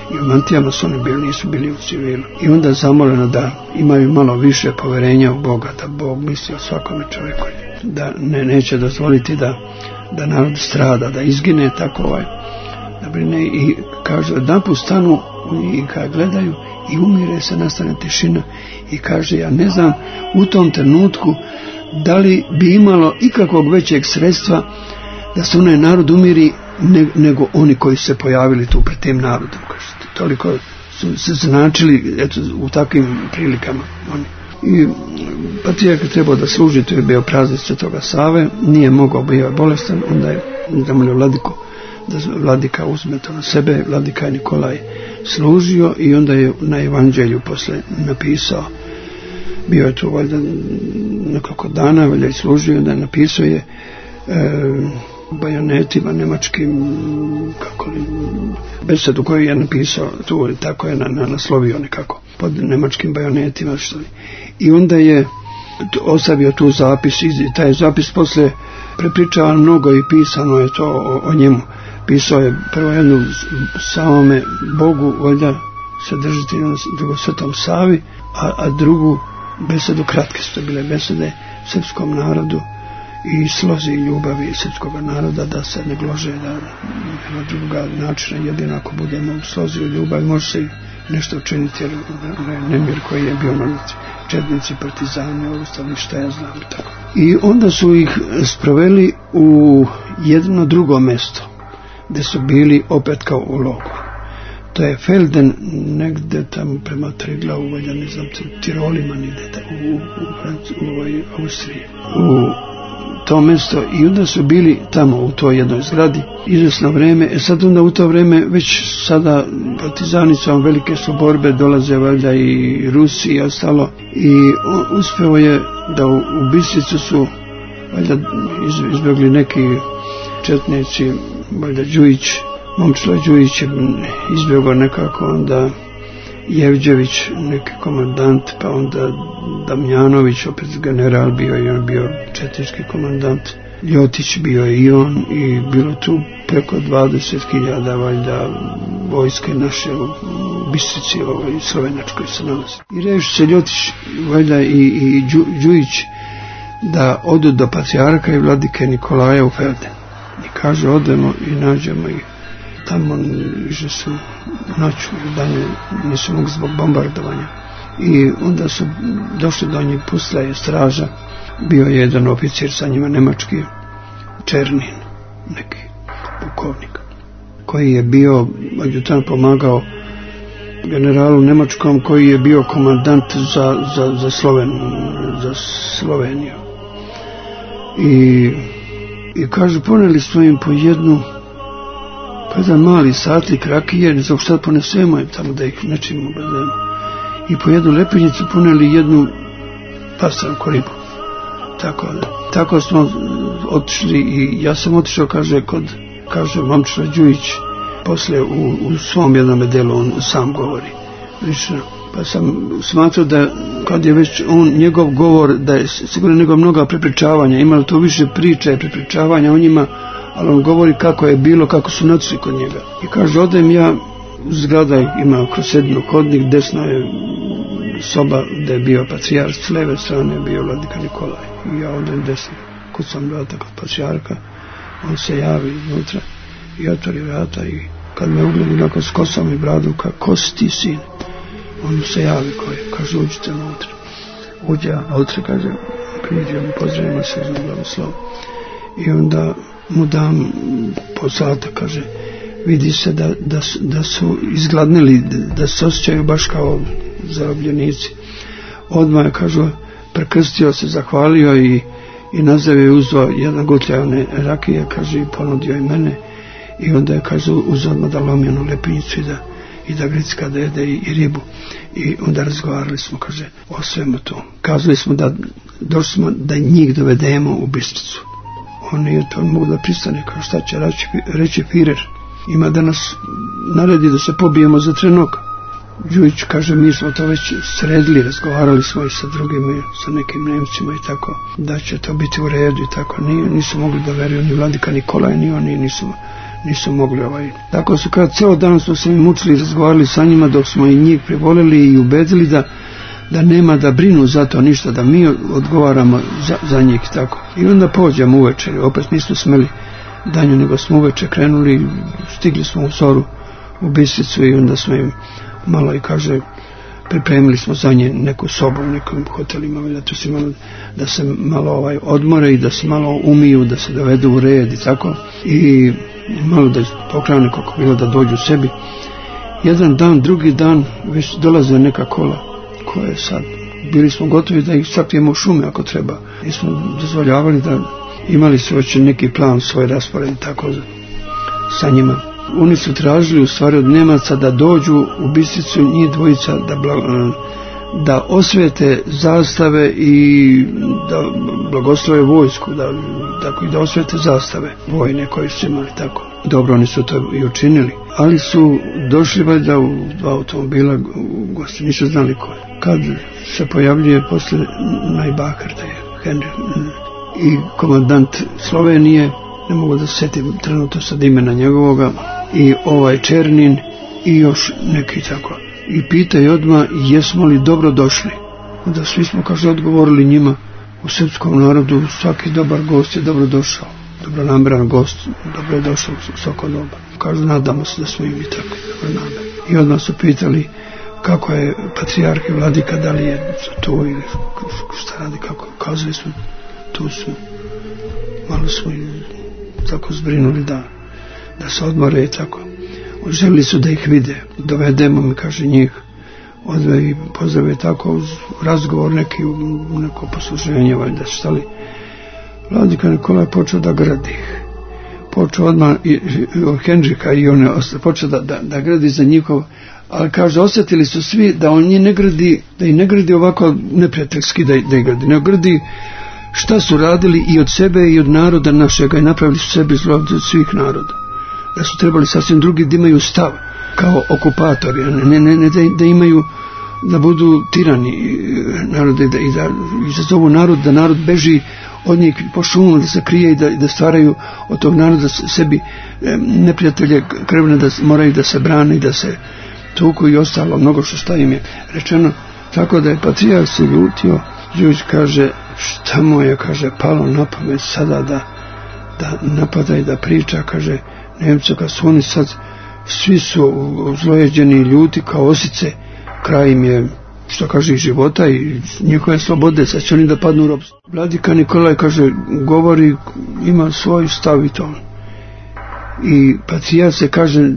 i u mantijama su oni bili, nisu bili u civilu. I onda zamoleno da imaju malo više poverenja u Boga, da Bog misli o svakome čovjeku, da neće dozvoliti da narod strada, da izgine, tako da brine. I kaže, odnaput stanu i kad gledaju i umire se, nastane tišina i kaže, ja ne znam u tom trenutku da li bi imalo ikakvog većeg sredstva da se onaj narod umiri nego oni koji se pojavili tu pred tim narodom. Kaže, toliko su se značili, eto, u takvim prilikama oni. I patrijarh je trebao da služi, to je bio praznik Svetoga Save, nije mogao, bio je bolestan, onda je zamolio vladiku da vladika uzme to na sebe. Vladika je Nikolaj služio i onda je na evanđelju posle napisao, bio je tu valjda nekoliko dana, valjda je služio, onda je napisao je bajonetima nemačkim, besedu koju je napisao tu, tako je naslovio nekako pod nemačkim bajonetima, i onda je ostavio tu zapis, i taj zapis posle prepričavan mnogo i pisano je to o njemu. Pisao je prvo jednu samome Bogu, valjda se držati na drugo Svetom Savi, a drugu besedu, kratke su to bile besede srpskom narodu i slozi ljubavi srpskog naroda, da se ne glože, da nema druga načina, jedino ako budemo u slozi u ljubavi može se nešto učiniti, jer nemir koji je bio na četnici, partizani, ostali, šta ja znam, tako. I onda su ih sproveli u jedno drugo mesto gde su bili opet kao u logoru. To je Felden, negde tamo prema Triglavu, ne znam, Tirolima, negde u Austriji, u to mesto. I onda su bili tamo u toj jednoj zgradi izvesno vreme. Sad onda u to vreme već sada partizani su, velike su borbe, dolaze valjda i Rusi i ostalo, i uspeo je da u Bistricu su valjda izbjegli neki četnici, valjda Đujić, Momčilo Đujić je izbjegao nekako, onda Jevđević, neki komandant, pa onda Damjanović, opet general bio, i on bio četnički komandant, Ljotić bio i on, i bilo tu preko 20.000 valjda vojske naše u Bistrici, slovenačkoj se nalazi. I reši se Ljotić valjda i Đujić da odu do patrijarha i vladike Nikolaja u Felden. I kaže, odemo i nađemo ih. Tamo išli su noću i danje, nisu mogli zbog bombardovanja. I onda su došli do njih, pustila je straža, bio je jedan oficir sa njima, nemački, Černin, neki pukovnik, koji je bio, adjutant, pomagao generalu nemačkom, koji je bio komandant za Sloveniju. I kažu, poneli smo im po jedan mali satlik rakije, ne znam šta ponesemo tamo da ih nečim obrademo. I po jednu lepinjicu poneli jednu pastranku ribu. Tako smo otišli, i ja sam otišao, kaže Momčilo Đujić, posle u svom jednom delu on sam govori. Pa sam smatrao da kad je već njegov govor, da je sigurno nego mnoga prepričavanja, imalo to više priča i prepričavanja o njima, ali on govori kako je bilo, kako su nocili kod njega. I kaže, odem ja, zgrada ima kroz sredinu hodnik, desno je soba gde je bio patrijarh, s leve strane je bio vladika Nikolaj. I ja odem desno, kucam vrata kod patrijarha, on se javi unutra i otvori vrata, i kad me ugledi onako s kosom i bradom, ko si ti, sin? On se javi, kaže, uđite unutra. Uđe ja unutra, kaže, priđemo, pozdravimo se za blagoslov. I onda mu dam po sata, kaže, vidi se da su izgladnili, da se osjećaju baš kao zarobljenici. Odmah je, kaže, prekrstio se, zahvalio i nazavio je uzeo jedna gutlja one rakije, kaže, i ponudio i mene. I onda je, kaže, uzeo odmah da lomljenu lepinjicu i da gricka da jede i ribu. I onda razgovarali smo, kaže, o svemu to. Kazali smo da došli smo da njih dovedemo u Bistricu. On nije to mogu da pristane, kao šta će reći Führer. Ima da nas naredi da se pobijemo za trenutak. Đujić kaže, mi smo to već sredili, razgovarali smo i sa drugim, sa nekim Nemcima i tako, da će to biti u redu i tako. Nisu mogli da veruju ni vladika Nikolaj, ni oni nisu nisu mogli Tako su kad ceo dan smo se mi mučili i razgovarali sa njima dok smo i njih privolili i ubedili da nema da brinu za to ništa, da mi odgovaramo za njih tako. I onda pođemo uveče, opet nismo smeli danju, nego smo uveče krenuli, stigli smo u zoru u Bistricu i onda smo im malo i kaže pripremili smo za nje neku sobu u nekim hotelima, da se malo odmore i da se malo umiju, da se dovedu u red i tako, i malo da pokrane koliko bilo da dođu sebi. Jedan dan, drugi dan već dolaze neka kola koje sad bili smo gotovi da ih sakrijemo u šume ako treba. Nismo dozvoljavali da imali su već neki plan, svoj raspored tako sa njima. Oni su tražili u stvari od Nemaca da dođu u Bistricu, njih dvojica, da osvete zastave i da blagoslove vojsku, da osvete zastave vojne koje su imali tako. Dobro, oni su to i učinili, ali su došli valjda u dva automobila u gosti, nisu znali ko je. Kad se pojavljuje posle Najbakar, da je Henry i komandant Slovenije, ne mogu da se setim trenutno sad imena njegovoga, i Černin i još neki tako. I pitaju odmah jesmo li dobro došli. Da svi smo, kaže, odgovorili njima, u srpskom narodu svaki dobar gost je dobro došao. Dobronameran gost, dobro je došao u svako doba. Kažu, nadamo se da smo i mi tako dobronamerni. I odmah su pitali kako je patrijarh i vladika, da li je tu ili šta radi, kako. Kazali smo, tu smo. Malo smo tako zbrinuli da se odmore i tako. Želili su da ih vide. Dovedemo mi, kaže, njih, odve i pozdrave tako uz razgovor neko posluženje, valjda stali. Vladika Nikola je počeo da gradi ih. Počeo odmah Henrika i one počeo da gradi za njihov, ali kaže, osjetili su svi da on njih ne gradi, da ih ne gradi ovako neprijateljski da ih gradi, ne gradi šta su radili i od sebe i od naroda našega i napravili su sebi zlo od svih naroda. Da su trebali sasvim drugi da imaju stav kao okupatori, ne da imaju, da budu tirani narode i da izazovu narod, da narod beži od njih po šumu, da se krije i da stvaraju od tog naroda sebi neprijatelje krvne, da moraju da se brane i da se tuku i ostalo mnogo što im je rečeno. Tako da je patrijarh se ljutio. Đujić kaže, šta mu je, kaže, palo na pamet sada da napada i da priča, kaže, Nemcu, kad su oni sad, svi su zlojeđeni i ljuti kao osice, kraj im je, što kaže, života i njihove slobode, sad će oni da padnu u ropstvo. Vladika Nikolaj, kaže, govori, ima svoj stav i ton. I patrijarh se, kaže,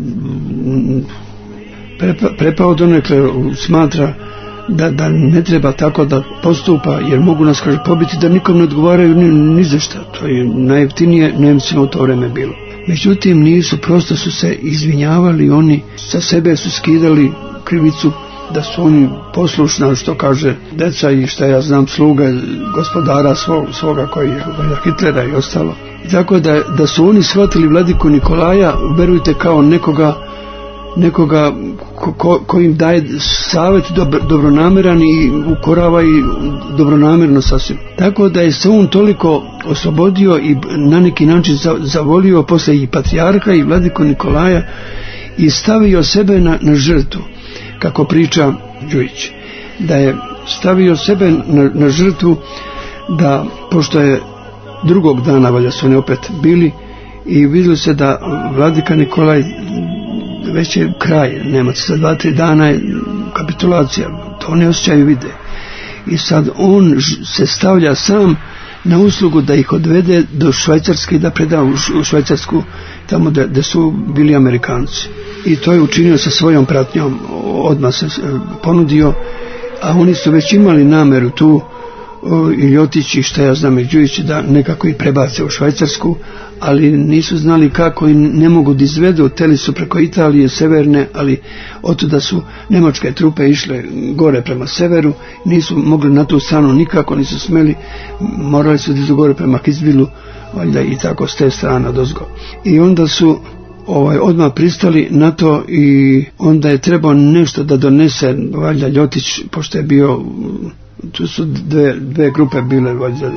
prepao donekle, smatra da ne treba tako da postupa, jer mogu nas, kaže, pobiti, da nikom ne odgovaraju ni za šta. To je najjeftinije Nemcima u to vreme bilo. Međutim, nisu, prosto su se izvinjavali, oni sa sebe su skidali krivicu da su oni poslušna, što kaže, deca i šta ja znam, sluga gospodara svoga koji je Hitlera i ostalo. I tako da su oni shvatili vladiku Nikolaja, verujte, kao nekoga ko im daje savjet dobronameran i ukorava i dobronamerno sasvim. Tako da je se on toliko oslobodio i na neki način zavolio posle i patrijarha i vladiku Nikolaja i stavio sebe na žrtvu, kako priča Đujić, da je stavio sebe na žrtvu, da pošto je drugog dana, valjda su oni opet bili i vidjeli se da vladika Nikolaj već je kraj, Nemac, za 2-3 dana je kapitulacija, to ne osjećaju, vide. I sad on se stavlja sam na uslugu da ih odvede do Švajcarske i da preda u Švajcarsku, tamo gde su bili Amerikanci. I to je učinio sa svojom pratnjom, odmah se ponudio, a oni su već imali nameru tu, ili otići, šta ja znam, Đujić, da nekako ih prebace u Švajcarsku, ali nisu znali kako i ne mogu da izvedu. Hteli su preko Italije, severne, ali otuda su nemačke trupe išle gore prema severu, nisu mogli na tu stranu nikako, nisu smeli, morali su da idu gore prema Kitzbühelu, valjda i tako s te strane odozgo. I onda su odmah pristali na to i onda je trebao nešto da donese, valjda Ljotić, pošto je bio, tu su dve grupe bile valjda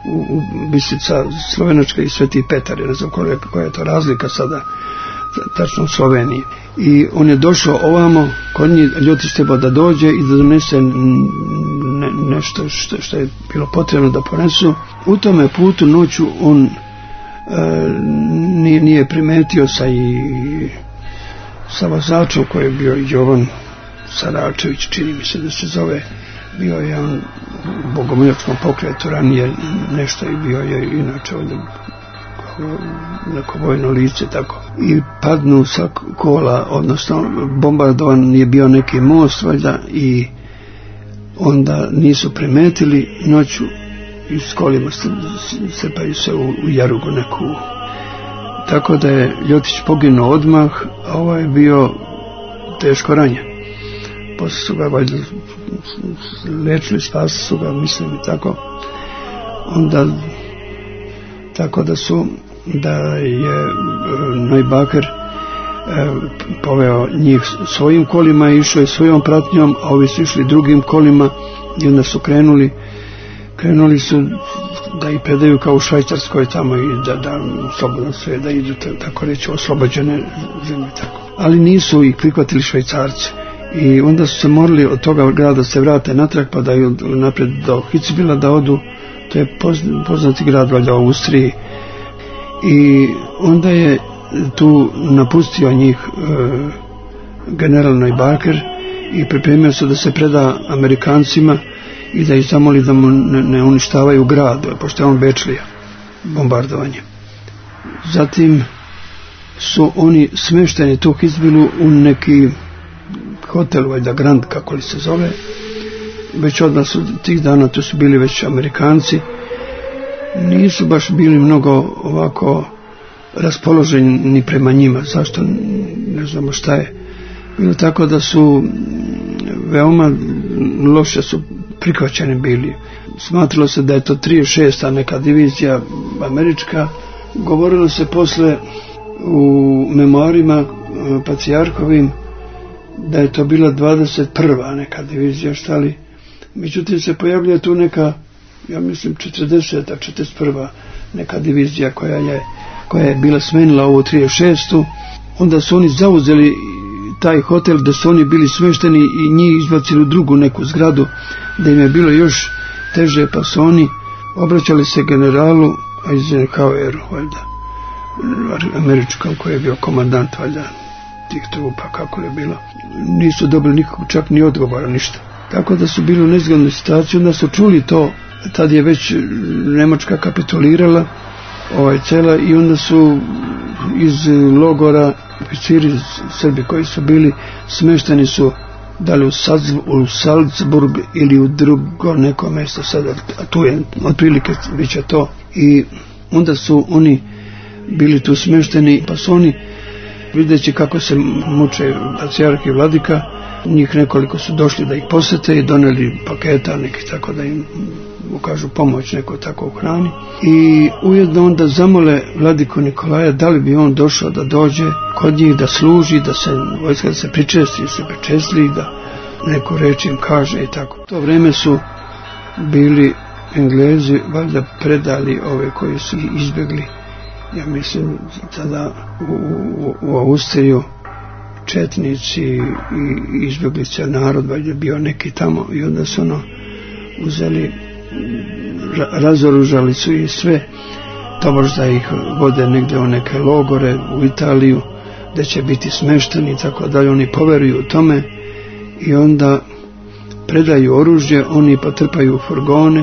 u Bistrica Slovenačka i Sveti Petar, ne znam koja je to razlika sada tačno u Sloveniji. I on je došao ovamo, kod njih Ljotić trebao da dođe i da donese nešto što je bilo potrebno da ponesu. U tome putu noću on nije primetio sa vozačom koji je bio Jovan Saračević, čini mi se da se zove, bio je on u bogomiljačkom pokretu ranije nešto i bio je inače neko vojno lice tako. I padnu sa kola, odnosno bombardovan je bio neki most valjda i onda nisu primetili noću i s kolima sepaju se u jarugu neku. Tako da je Ljotić poginuo odmah, a ovaj je bio teško ranjen. Poslije su ga valjda lečili, spasili su ga, mislim i tako. Onda tako da je Neubacher poveo njih svojim kolima, išao je svojom pratnjom, a ovi su išli drugim kolima i onda su krenuli su da ih predaju kao u Švajcarskoj tamo i da slobodno sve, da idu tako reći oslobođene zemlje tako. Ali nisu ih prihvatili Švajcarci i onda su se morali od toga grada se vrate natrag pa da idu napred do Kitzbühela da odu, to je poznati grad valjda u Austriji. I onda je tu napustio njih general Neubacher i pripremio se da se preda Amerikancima i da ih zamoli da mu ne uništavaju grad, pošto je on Bečlija, bombardovanje. Zatim su oni smešteni tu Kitzbühelu u neki hotel, valjda Grand, kako li se zove. Već odmah su tih dana tu su bili već Amerikanci. Nisu baš bili mnogo ovako raspoloženi ni prema njima. Zašto? Ne znamo šta je. Bilo tako da su veoma loše su prihvaćeni bili. Smatralo se da je to 36. neka divizija američka. Govorilo se posle u memoarima patrijarhovim da je to bila 21. neka divizija, štali. Međutim se pojavljuje tu neka, ja mislim 40. 41. neka divizija koja je bila smenila ovu 36. Onda su oni zauzeli taj hotel gdje su oni bili smešteni i njih izbacili u drugu neku zgradu da im je bilo još teže, pa su oni obraćali se generalu Eisenhoweru, valjda, američkom, koji je bio komandant valjda tih trupa, kako je bilo. Nisu dobili nikakvog čak ni odgovora, ništa. Tako da su bili u nezgodnoj situaciji, onda su čuli to, tad je već Nemačka kapitulirala cela i onda su iz logora oficiri Srbi koji su bili smešteni su da li u Salzburg ili u drugo neko mjesto sada, a tu je otprilike bit će to. I onda su oni bili tu smešteni, pa su oni videći kako se muče patrijarh i vladika, njih nekoliko su došli da ih posete i doneli paketa neki tako da im ukažu pomoć neko tako u hrani i ujedno onda zamole vladiku Nikolaja da li bi on došao da dođe kod njih da služi, da se vojska da se pričestli, da neku reč im kaže i tako. U to vrijeme su bili Englezi valjda predali ove koji su izbjegli, ja mislim tada u Austriju, četnici i izbjeglice, narod valjda bio neki tamo i onda su uzeli, razoružali su i sve, to možda ih vode negdje u neke logore u Italiju gdje će biti smešteni i tako dalje. Oni poveruju u tome i onda predaju oružje, oni potrpaju u furgone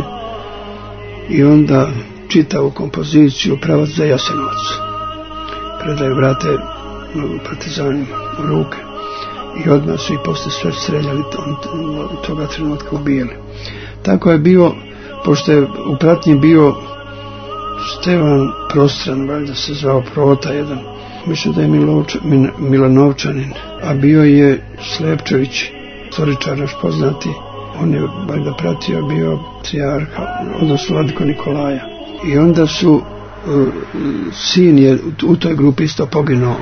i onda čitavu kompoziciju pravac za Jasenovac predaju, vrate partizanima u ruke i odmah su i posle sve streljali, toga trenutka ubijali. Tako je bio, pošto je u pratnji bio Stevan Prostran, valjda se zvao Prota jedan, mislim da je Milanovčanin, a bio je Slepčević, istoričar naš poznati, on je valjda pratio, bio patrijarha, odnosno vladiko Nikolaja. I onda su sin je u toj grupi isto poginuo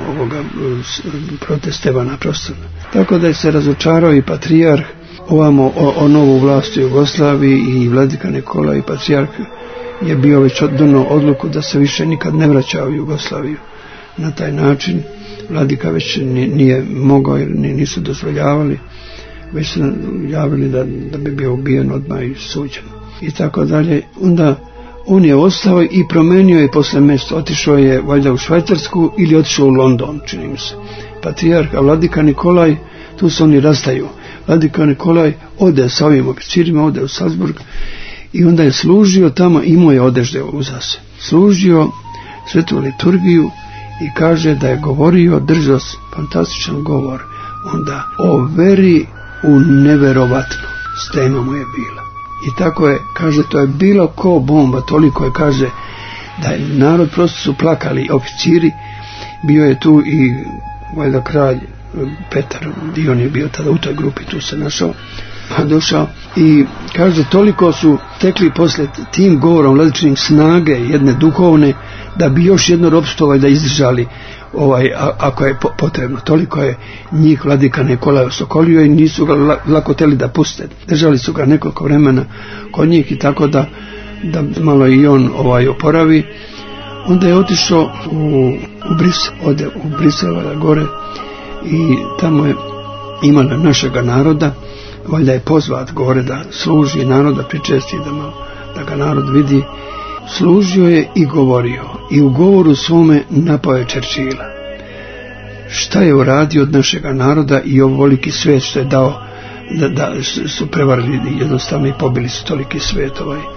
protiv Stevana Prostrana. Tako da je se razočarao i patrijarh ovamo o novu vlast u Jugoslaviji i vladika Nikola i patrijarh je bio već donio odluku da se više nikad ne vraća u Jugoslaviju. Na taj način vladika već nije mogao, jer nisu dozvoljavali, već su javili da bi bio ubijen odmah i suđen. I tako dalje. Onda on je ostao i promenio je posle mjesto. Otišao je valjda u Švajcarsku ili otišao u London, čini mi se. Patrijarh, a vladika Nikolaj, tu se oni rastaju. Vladika Nikolaj ode sa ovim oficirima, ode u Salzburg i onda je služio tamo, imao je odežde uza se. Služio svetu liturgiju i kaže da je govorio, držao fantastičan govor, onda o veri u neverovatno, steno mu je bila. I tako je, kaže, to je bilo ko bomba, toliko je, kaže, da je narod, prosto su plakali oficiri, bio je tu i valjda kralj Petar, Dion je bio tada u toj grupi, tu se našao, pa došao i kaže, toliko su tekli posle tim govorom vladičinim snage jedne duhovne, da bi još jedno ropstvo da izdržali ako je potrebno. Toliko je njih vladika Nikolaj osokolio i nisu ga lako teli da puste. Držali su ga nekoliko vremena kod njih i tako da malo i on oporavi. Onda je otišao u Brisel, ode u Brisel gore i tamo je imala našega naroda, valjda je pozvat gore da služi naroda, pričesti da ga narod vidi. Služio je i govorio i u govoru svome napao je Churchilla. Šta je uradio od našega naroda i ovoliki svet što je dao, da su prevarili jednostavno i pobili su toliki svet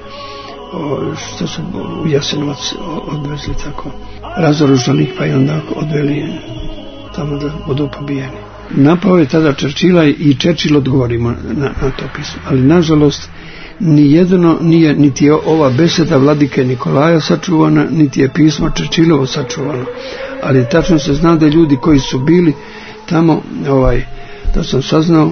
što su u Jasenovac odvezli tako razoružali ih pa i onda odveli tamo da budu pobijeni. Napao je tada Churchilla i Churchill odgovorimo na to pismo, ali nažalost nijedno nije, niti je ova beseda vladike Nikolaja sačuvana, niti je pismo Churchillovo sačuvano, ali tačno se zna da ljudi koji su bili tamo, da sam saznao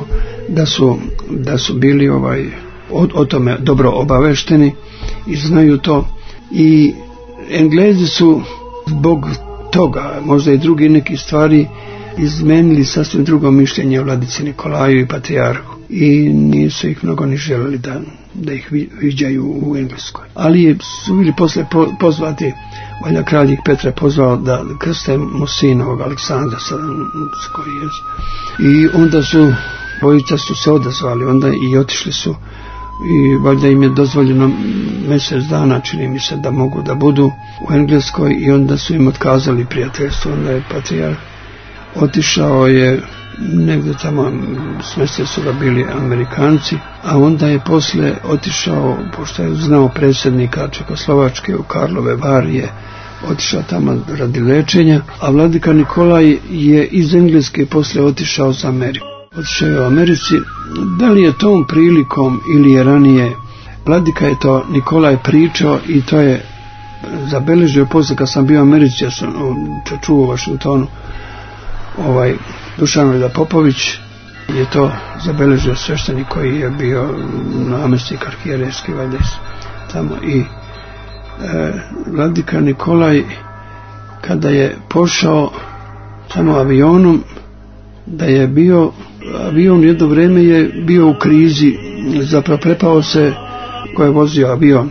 da su bili o tome dobro obavešteni i znaju to, i Englezi su zbog toga, možda i drugi neki stvari, izmenili sasvim drugo mišljenje o vladici Nikolaju i patrijarhu i nisu ih mnogo ni želeli da ih viđaju u Engleskoj. Ali su bili posle pozvati, valjda kralj ih Petra pozvao da krste mu sinovog Aleksandra koji je. I onda su bojica su se odazvali, onda i otišli su i valjda im je dozvoljeno mjesec dana, čini mi se, da mogu da budu u Engleskoj i onda su im otkazali prijateljstvo. Onda je patrijarh otišao je negdje tamo, smjestili su ga bili Amerikanci, a onda je posle otišao, pošto je znao predsjednika Čekoslovačke u Karlove Varije, otišao tamo radi lečenja, a vladika Nikolaj je iz Engleske posle otišao za Ameriku. Otišao je u Americi, da li je tom prilikom ili je ranije, vladika je to Nikolaj pričao i to je zabeležio posle kad sam bio u Americi, ja sam čuo u Washingtonu, Dušan Popović je to zabeležio, sveštenik koji je bio namjesnik arhijerejski valjda tamo, i vladika Nikolaj kada je pošao tamo avionom, da je bio avion, jedno vreme je bio u krizi, zapravo prepao se ko je vozio avion,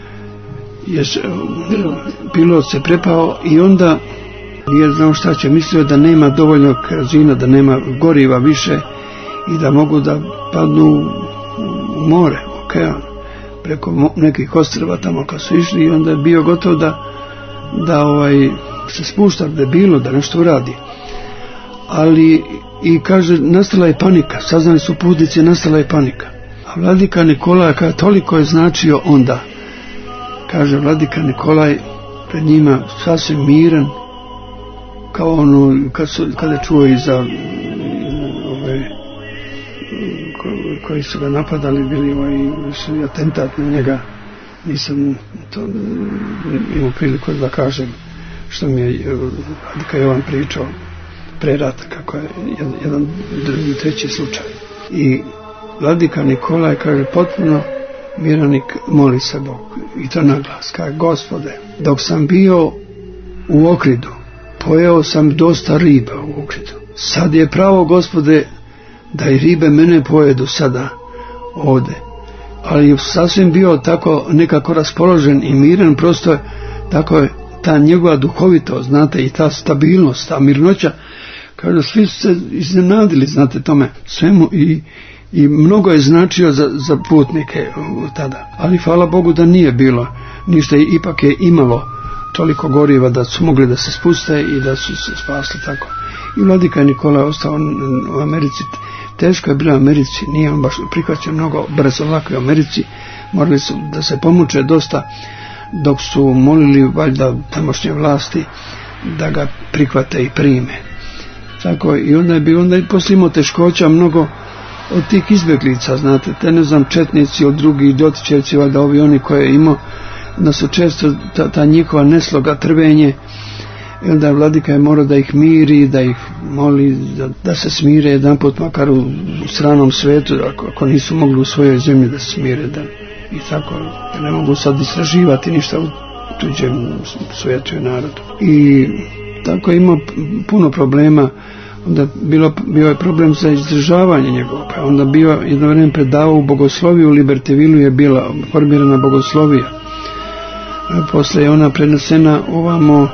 pilot se prepao i onda nije znao šta će, mislio da nema dovoljno kerozina, da nema goriva više i da mogu da padnu u more, okean, preko nekih ostrva tamo kad su išli, i onda je bio gotov da se spušta debilo, da nešto uradi. Ali i kaže, nastala je panika, saznali su putnici, nastala je panika. A vladika Nikolaj, kada toliko je značio onda, kaže vladika Nikolaj pred njima sasvim miran, kao ono kada čuo i za koji su ga napadali, bili su atentat na njega, nisam to imao priliku da kažem što mi je vladika Jovan pričao pre rata, kako je jedan drugi, treći slučaj. I vladika Nikolaj kaže potpuno miranik, moli se Bogu i to naglas, kaže, Gospode, dok sam bio u Okridu pojeo sam dosta riba u Okridu, sad je pravo, Gospode, da i ribe mene pojedu sada ovde, ali sasvim bio tako nekako raspoložen i miran, prosto tako je ta njegova duhovitost, znate, i ta stabilnost, ta mirnoća, kao da svi su se iznenadili, znate, tome svemu i mnogo je značio za putnike tada. Ali hvala Bogu da nije bilo ništa, ipak je imalo toliko goriva da su mogli da se spuste i da su se spasli tako. I vladika Nikola je ostao u Americi. Teško je bilo u Americi, nije on baš prihvaćen mnogo brzo lako u Americi. Morali su da se pomuče dosta dok su molili valjda tamošnje vlasti da ga prihvate i prime. Tako, i onda je poslije imao teškoća mnogo od tih izbjeglica, znate, te ne znam, četnici od drugih dotičevci, valjda ovi oni koje je imao, da su često ta njihova nesloga, trvenje, i onda vladika je morao da ih miri, da ih moli da se smire jedanput makar u stranom svetu, ako nisu mogli u svojoj zemlji da se smire, i tako, ne mogu sad istraživati ništa u tuđem svijetu i narodu. I tako je imao puno problema. Onda bio je problem za izdržavanje njegovo, pa onda bio jedno vrijeme predavao u bogosloviju, u Libertevilu je bila formirana bogoslovija. Poslije je ona prenesena ovamo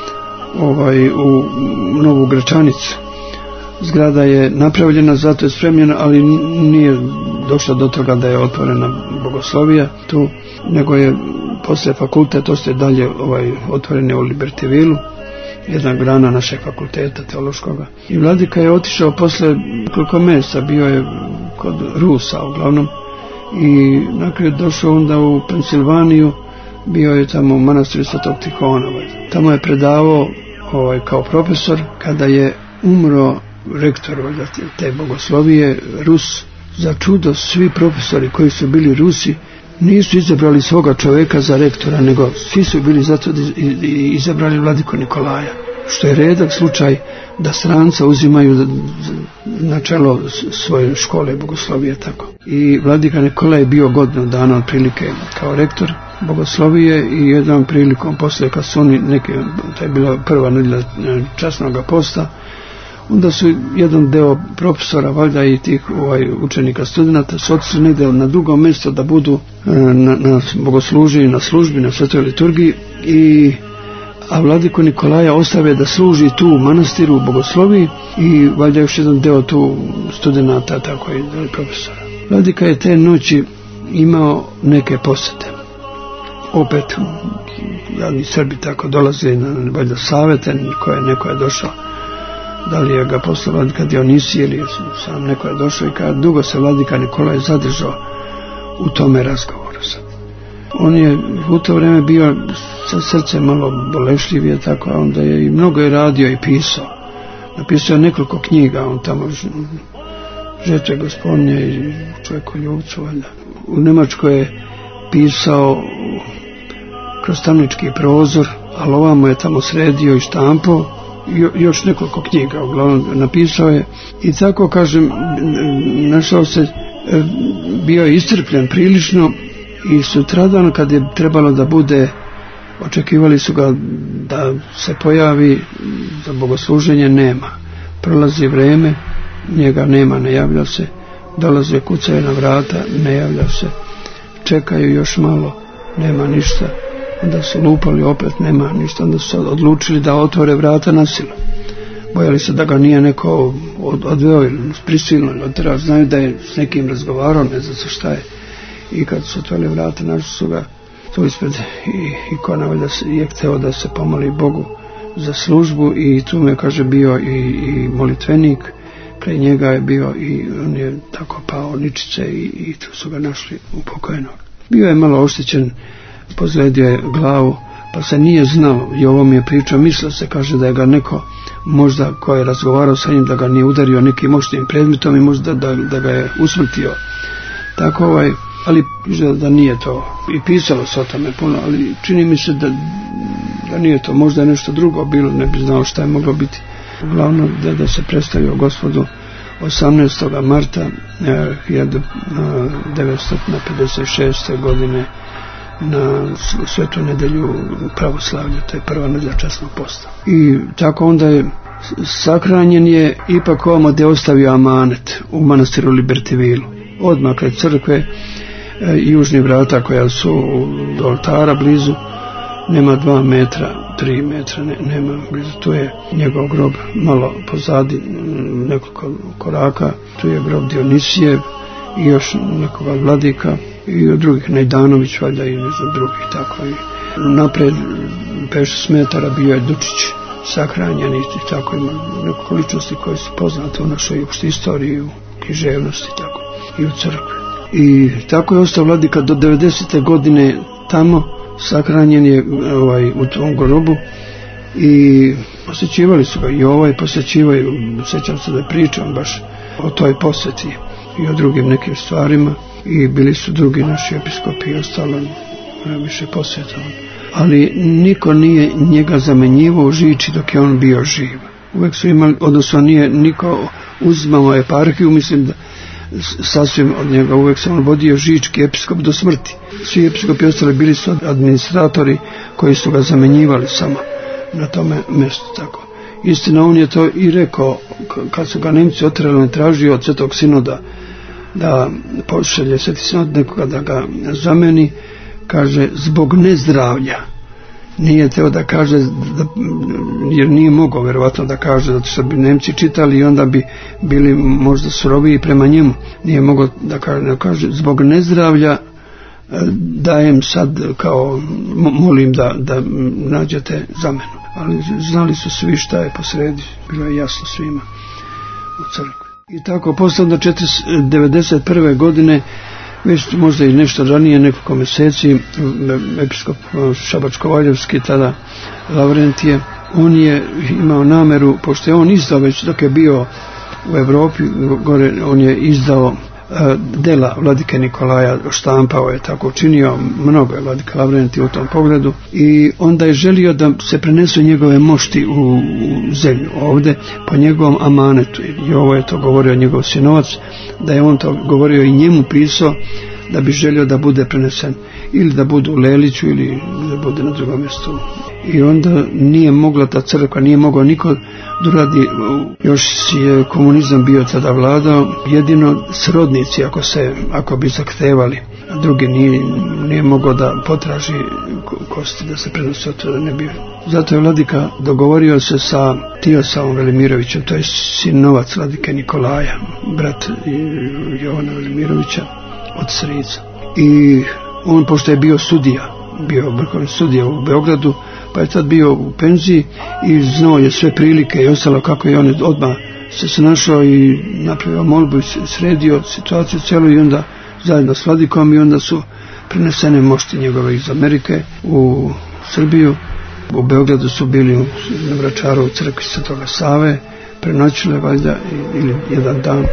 u Novu Gračanicu. Zgrada je napravljena, zato je spremljena, ali nije došlo do toga da je otvorena bogoslovija tu, nego je poslije fakultet ostaje dalje otvorene u Libertevilu, jedna grana našeg fakulteta teološkoga. I vladika je otišao posle koliko mjeseca, bio je kod Rusa uglavnom, i na kraju došao onda u Pensilvaniju, bio je tamo u manastiru Svetog Tihona. Tamo je predavao kao profesor. Kada je umro rektor te bogoslovije, Rus, za čudo svi profesori koji su bili Rusi nisu izabrali svoga čovjeka za rektora, nego svi su bili zato da izabrali vladiku Nikolaja, što je redak slučaj da stranca uzimaju na čelo svoje škole bogoslovije tako. I vladika Nikola je bio godinu dana otprilike kao rektor bogoslovije i jednom prilikom poslije kad su oni to je bila prva nedjelja časnog posta, onda su jedan deo profesora, valjda i tih učenika, studenata, su otišli negdje na drugo mjesto da budu na bogosluženju, na službi, na svetoj liturgiji, a vladiku Nikolaja ostave da služi tu u manastiru, u bogosloviji, i valjda još jedan deo tu studenata, tako i profesora. Vladika je te noći imao neke posete. Opet, jadni Srbi tako dolaze na valjda savete, neko je došao. Da li je ga poslao vladika Dionisije ili sam neko je došao, i kada dugo se vladika Nikolaj zadržao u tome razgovoru. On je u to vrijeme bio sa srcem malo bolešljivije, tako, a onda je i mnogo je radio i pisao. Napisao je nekoliko knjiga, on tamo Žetve Gospodnje i Čovjekoljubcu, valjda. U Njemačkoj je pisao Kroz tamnički prozor, ali ovamo je tamo sredio i štampao, još nekoliko knjiga uglavnom napisao je, i tako kažem, našao se, bio je iscrpljen prilično, i sutradan kad je trebalo da bude, očekivali su ga da se pojavi za bogosluženje, nema. Prolazi vrijeme, njega nema, ne javlja se, dolaze, kucaju na vrata, ne javlja se, čekaju još malo, nema ništa, onda su lupali, opet nema ništa, onda su odlučili da otvore vrata na silu. Bojali se da ga nije neko odveo ili prisilno ili oterao, znaju da je s nekim razgovarao, ne zna se šta je. I kad su otvorili vrata, našli su ga tu ispred ikona, da je hteo da se pomoli Bogu za službu, i tu me, kaže, bio i molitvenik, kraj njega je bio, i on je tako pao ničice, i tu su ga našli upokojenog. Bio je malo oštećen, pozledio je glavu, pa se nije znalo, i ovo mi je pričao, mislio se, kaže, da je ga neko, možda ko je razgovarao sa njim, da ga nije udario nekim oštrim predmetom i možda da ga je usmrtio. Tako ali da nije to, i pisalo se o tome puno, ali čini mi se da nije to, možda je nešto drugo bilo, ne bi znao šta je moglo biti. Uglavnom da se predstavio Gospodu 18. marta 1956. godine na svetu nedelju pravoslavlja, to je prva nedelja časnog posta. I tako onda je sahranjen, je ipak ovamo gdje ostavio amanet u manastiru Libertevilu, odmah kraj crkve, južnih vrata koja su do oltara blizu, nema 2 metra, 3 metra, nema blizu, tu je njegov grob malo pozadi, nekoliko koraka, tu je grob Dionisijev i još nekoga vladika i od drugih, Nejdanović valjda i ne znam drugih, tako i napred 5-6 metara bio je Dučić sahranjen i tako ima nekoliko ličnosti koje su poznate u našoj istoriji, u književnosti tako, i u crkvi. I tako je ostao vladika do 90. godine tamo, sahranjen je u tom grobu i posjećivali su ga i posjećivaju, sjećam se da pričam baš o toj posjeti i o drugim nekim stvarima i bili su drugi naši episkopi i ostalo više posjeta. Ali niko nije njega zamenjivao u Žiči dok je on bio živ. Uvijek su imali, odnosno nije niko uzimao eparhiju, mislim da sasvim od njega, uvijek se on vodio žički episkop do smrti. Svi episkopi ostali bili su administratori koji su ga zamenjivali samo na tome mjestu. Tako. Istina, on je to i rekao kad su ga Nemci oterali, on tražio od Svetog sinoda da pošalje Sveti sinod nekoga da ga zameni, kaže zbog nezdravlja. Nije teo da kaže, jer nije mogao verovatno da kaže, zato što bi Nemci čitali i onda bi bili možda suroviji prema njemu. Nije mogao da kaže zbog nezdravlja dajem sad kao molim da nađete zamenu. Ali znali su svi šta je posredi, bilo je jasno svima u crkvi. I tako posle onda 1991. godine, već možda i nešto ranije, nekoliko mjeseci, episkop Šabačko-Valjevski, tada Lavrentije, on je imao nameru, pošto je on izdao već dok je bio u Europi, gore on je izdao dela vladike Nikolaja, štampao je, tako učinio, mnogo je vladika Lavrentije u tom pogledu i onda je želio da se prenesu njegove mošti u zemlju ovdje po njegovom amanetu i ovo je to govorio njegov sinovac, da je on to govorio i njemu pisao da bi želio da bude prenesen ili da bude u Leliću ili da bude na drugom mjestu. I onda nije mogla ta crkva, nije mogao niko doradi, još je komunizam bio tada vladao, jedino srodnici ako bi zahtevali, a drugi nije mogao da potraži kosti da se prenose od toga ne bi. Zato je vladika dogovorio se sa Tiosavom Velimirovićem, to je sinovac vladike Nikolaja, brat Jovana Velimirovića od strica. I on, pošto je bio sudija, bio vrhovni sudija u Beogradu, pa je tad bio u penziji i znao je sve prilike i ostalo kako je on odmah se snašao i napravio molbu i sredio situaciju cijelu i onda zajedno s vladikom i onda su prenesene mošti njegove iz Amerike u Srbiju. U Beogradu su bili na Vračaru u crkvi Svetoga Save, prenoćile valjda ili jedan dan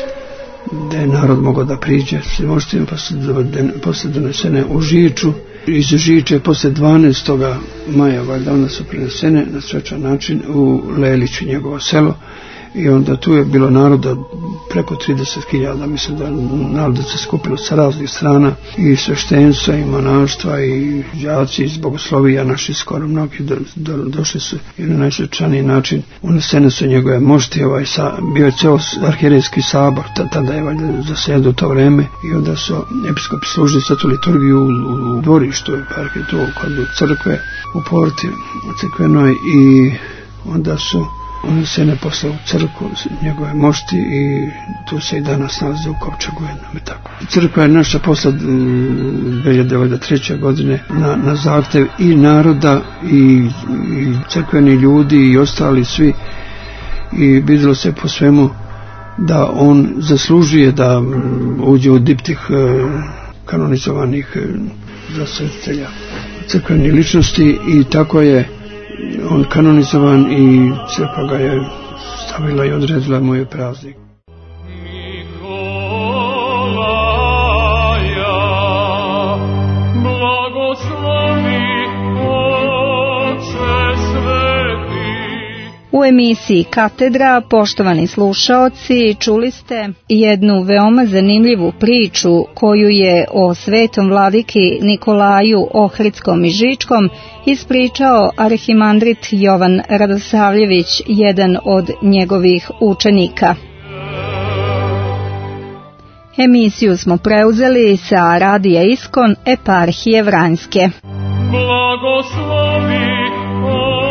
da je narod mogao da priđe s moštima, pa su donesene u Žiču. Iz Žiče posle 12. maja valjda onda su prenesene na svečan način u Leliću, njegovo selo, i onda tu je bilo naroda preko 30.000, mislim da naroda se skupilo sa raznih strana i sveštenstva i monaštva i đaci iz bogoslovija naši skoro mnogi došli su i na najsvečaniji način unesene su njegove mošti, bio je ceo arhijerejski sabor, tada je valjda zasedao to vreme i onda su episkopi služili svetu liturgiju u dvorištu tu kod crkve u porti crkvenoj i onda su unesene posle u crkvu njegove mošti i tu se i danas nalaze u kovčegu jednom i tako. Crkva je naša posle 2003. godine na zahtev i naroda i crkveni ljudi i ostali svi i vidjelo se po svemu da on zaslužuje da uđe u diptih kanonizovanih zasvetitelja crkvenih ličnosti i tako je on kanonizovan i crkva ga je stavila i odredila mu je praznik. U emisiji Katedra, poštovani slušaoci, čuli ste jednu veoma zanimljivu priču koju je o svetom vladiki Nikolaju Ohridskom i Žičkom ispričao arhimandrit Jovan Radosavljević, jedan od njegovih učenika. Emisiju smo preuzeli sa Radija Iskon eparhije Vranjske. Blagoslovi